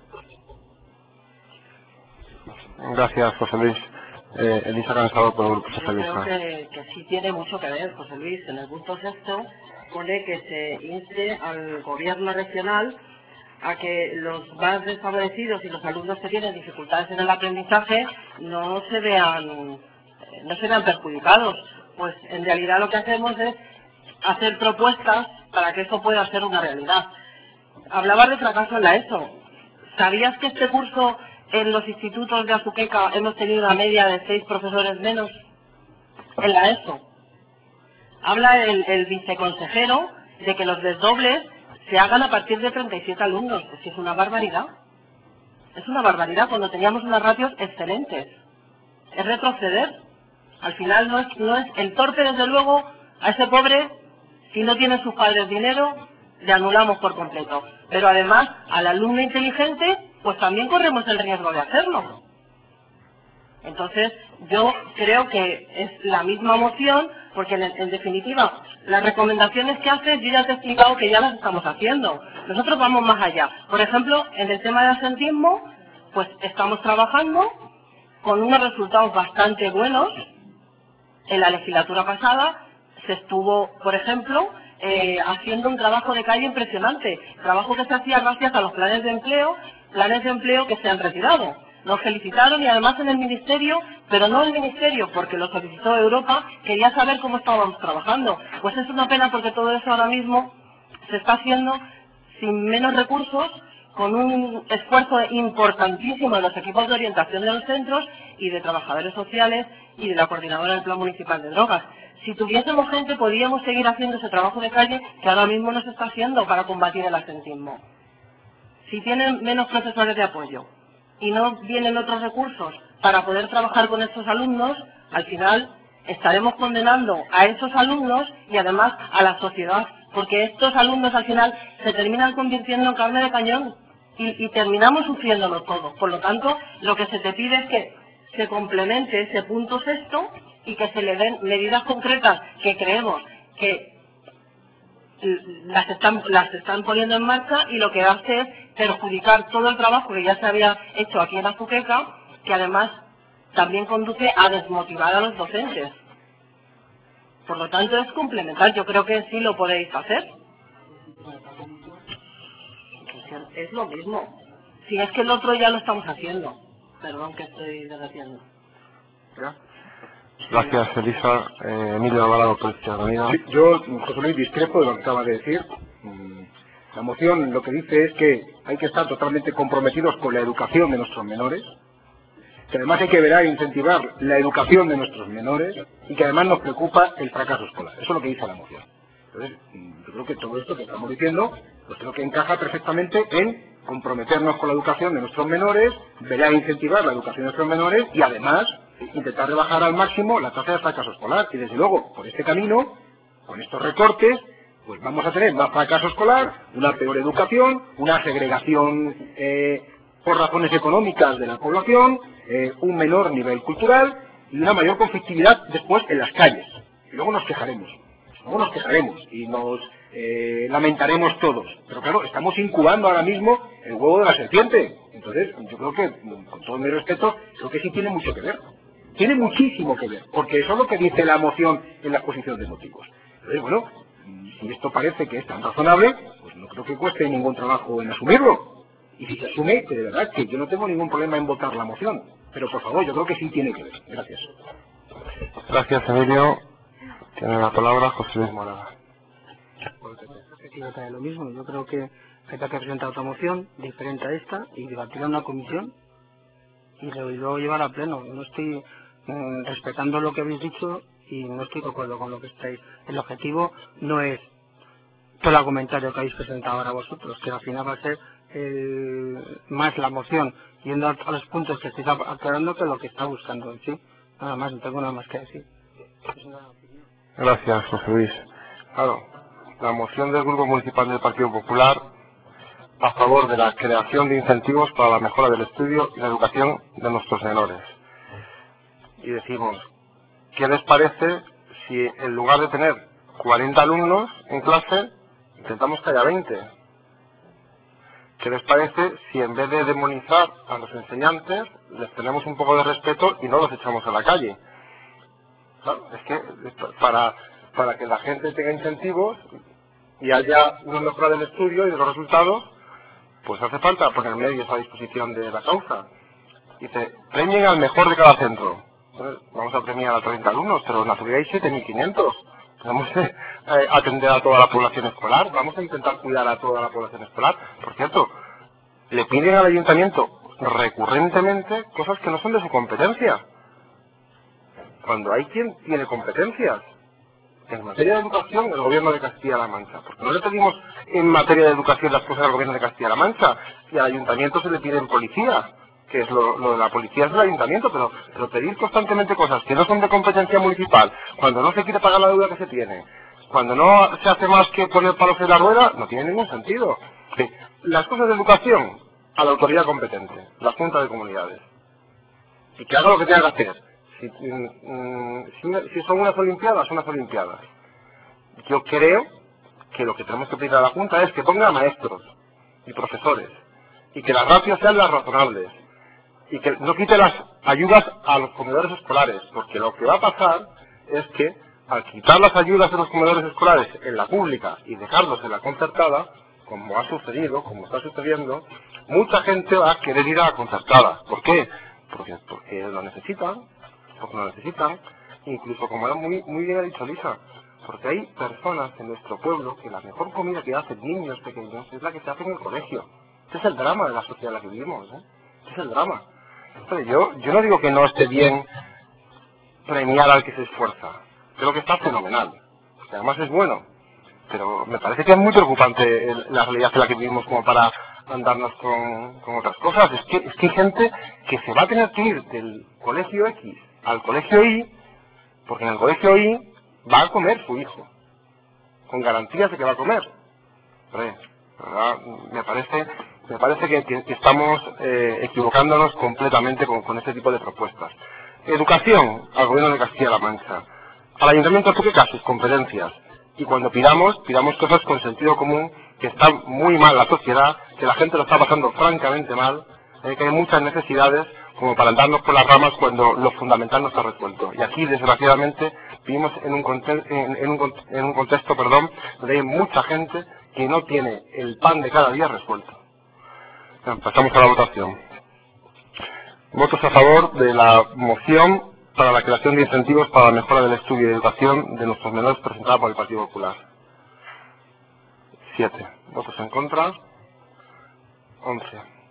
Gracias, José Luis. Eh, Elisa Cansado por el Grupo Yo Socialista. creo que, que sí tiene mucho que ver, José Luis. En el punto sexto pone que se inste al gobierno regional a que los más desfavorecidos y los alumnos que tienen dificultades en el aprendizaje no se vean, no se vean perjudicados. Pues en realidad lo que hacemos es hacer propuestas para que eso pueda ser una realidad. Hablabas de fracaso en la ESO. ¿Sabías que este curso en los institutos de Azuqueca hemos tenido una media de seis profesores menos en la ESO? Habla el, el viceconsejero de que los desdobles se hagan a partir de treinta y siete alumnos. Es que es una barbaridad. Es una barbaridad cuando teníamos unas ratios excelentes. Es retroceder. Al final no es, no es el torpe, desde luego, a ese pobre, si no tiene sus padres dinero, le anulamos por completo. Pero además, al alumno inteligente, pues también corremos el riesgo de hacerlo. Entonces, yo creo que es la misma moción, porque en, en definitiva, las recomendaciones que haces, yo ya te he explicado que ya las estamos haciendo. Nosotros vamos más allá. Por ejemplo, en el tema de absentismo, pues estamos trabajando con unos resultados bastante buenos. En la legislatura pasada se estuvo, por ejemplo, eh, haciendo un trabajo de calle impresionante. Trabajo que se hacía gracias a los planes de empleo, planes de empleo que se han retirado. Nos felicitaron y además en el Ministerio, pero no el Ministerio porque lo solicitó Europa, quería saber cómo estábamos trabajando. Pues es una pena porque todo eso ahora mismo se está haciendo sin menos recursos, con un esfuerzo importantísimo de los equipos de orientación de los centros y de trabajadores sociales y de la coordinadora del Plan Municipal de Drogas. Si tuviésemos gente, podríamos seguir haciendo ese trabajo de calle que ahora mismo no se está haciendo para combatir el absentismo. Si tienen menos profesores de apoyo y no vienen otros recursos para poder trabajar con estos alumnos, al final estaremos condenando a esos alumnos y además a la sociedad, porque estos alumnos al final se terminan convirtiendo en carne de cañón y, y terminamos sufriéndolo todos. Por lo tanto, lo que se te pide es que se complemente ese punto sexto y que se le den medidas concretas que creemos que las están, las están poniendo en marcha, y lo que hace es perjudicar todo el trabajo que ya se había hecho aquí en Azuqueca, que además también conduce a desmotivar a los docentes. Por lo tanto, es complementar. Yo creo que sí lo podéis hacer. Es lo mismo. Si es que el otro ya lo estamos haciendo. Perdón que estoy debatiendo. Gracias, Elisa. Eh, Emilio Alvarado, por Izquierda Unida. Sí, yo, José Luis, discrepo de lo que acaba de decir. La moción lo que dice es que hay que estar totalmente comprometidos con la educación de nuestros menores, que además hay que velar e incentivar la educación de nuestros menores y que además nos preocupa el fracaso escolar. Eso es lo que dice la moción. Entonces, yo creo que todo esto que estamos diciendo, pues creo que encaja perfectamente en comprometernos con la educación de nuestros menores, velar e incentivar la educación de nuestros menores y además intentar rebajar al máximo la tasa de fracaso escolar. Y desde luego, por este camino, con estos recortes, pues vamos a tener más fracaso escolar, una peor educación, una segregación eh, por razones económicas de la población, eh, un menor nivel cultural y una mayor conflictividad después en las calles. Y luego nos quejaremos, luego nos quejaremos y nos eh, lamentaremos todos. Pero claro, estamos incubando ahora mismo el huevo de la serpiente. Entonces, yo creo que, con todo mi respeto, creo que sí tiene mucho que ver. Tiene muchísimo que ver, porque eso es lo que dice la moción en la exposición de motivos. Entonces, bueno, si esto parece que es tan razonable, pues no creo que cueste ningún trabajo en asumirlo. Y si se asume, que de verdad que yo no tengo ningún problema en votar la moción. Pero por favor, yo creo que sí tiene que ver. Gracias. Gracias, Emilio. Tiene la palabra José Luis Morada. Efectivamente, lo mismo. Yo creo que hay que presentar otra moción diferente a esta y debatirla en una comisión y luego llevar a pleno. No estoy mm, respetando lo que habéis dicho y no estoy de acuerdo con lo que estáis. El objetivo no es todo el comentario que habéis presentado ahora vosotros, que al final va a ser el, más la moción, yendo a, a los puntos que estáis aclarando que lo que está buscando en sí. Nada más, no tengo nada más que decir. Es una opinión. Gracias, José Luis. Claro, la moción del Grupo Municipal del Partido Popular a favor de la creación de incentivos para la mejora del estudio y la educación de nuestros menores. Y decimos, ¿qué les parece si en lugar de tener cuarenta alumnos en clase, intentamos que haya veinte? ¿Qué les parece si en vez de demonizar a los enseñantes, les tenemos un poco de respeto y no los echamos a la calle? Claro, es que para, para que la gente tenga incentivos y haya una mejora del estudio y de los resultados, pues hace falta poner medios a disposición de la causa. Dice, premien al mejor de cada centro. Entonces, vamos a premiar a treinta alumnos, pero en la actualidad hay siete mil quinientos. Vamos a eh, atender a toda la población escolar, vamos a intentar cuidar a toda la población escolar. Por cierto, le piden al ayuntamiento recurrentemente cosas que no son de su competencia. Cuando hay quien tiene competencias. En materia de educación, el gobierno de Castilla-La Mancha. Porque no le pedimos en materia de educación las cosas al gobierno de Castilla-La Mancha. Y al ayuntamiento se le piden policía. Que es lo, lo de la policía es del ayuntamiento, pero, pero pedir constantemente cosas que no son de competencia municipal, cuando no se quiere pagar la deuda que se tiene, cuando no se hace más que poner palos en la rueda, no tiene ningún sentido. Sí, las cosas de educación a la autoridad competente, la Junta de Comunidades, y que haga lo que tenga que hacer. Si, mm, si, si son unas olimpiadas, son unas olimpiadas. Yo creo que lo que tenemos que pedir a la Junta es que ponga maestros y profesores, y que las ratios sean las razonables, y que no quite las ayudas a los comedores escolares, porque lo que va a pasar es que al quitar las ayudas de los comedores escolares en la pública y dejarlos en la concertada, como ha sucedido, como está sucediendo, mucha gente va a querer ir a la concertada. ¿Por qué? Porque, porque lo necesitan, porque lo necesitan, incluso como era muy, muy bien ha dicho Lisa, porque hay personas en nuestro pueblo que la mejor comida que hacen niños pequeños es la que se hace en el colegio. Este es el drama de la sociedad en la que vivimos, ¿eh? Este es el drama. Entonces, yo, yo no digo que no esté bien premiar al que se esfuerza. Creo que está fenomenal. Que además es bueno. Pero me parece que es muy preocupante el, la realidad en la que vivimos como para andarnos con, con otras cosas. Es que, es que hay gente que se va a tener que ir del colegio X al colegio Y, porque en el colegio Y va a comer su hijo. Con garantías de que va a comer. ¿Verdad? ¿Verdad? Me parece... Me parece que, que, que estamos eh, equivocándonos completamente con, con este tipo de propuestas. Educación al gobierno de Castilla-La Mancha. Al ayuntamiento toque sus competencias. Y cuando pidamos, pidamos cosas con sentido común, que está muy mal la sociedad, que la gente lo está pasando francamente mal, eh, que hay muchas necesidades como para andarnos por las ramas cuando lo fundamental no está resuelto. Y aquí, desgraciadamente, Vivimos en un, conte en, en, un, en un contexto perdón, donde hay mucha gente que no tiene el pan de cada día resuelto. Bien, pasamos a la votación. Votos a favor de la moción para la creación de incentivos para la mejora del estudio y educación de nuestros menores presentada por el Partido Popular. Siete. Votos en contra. Once.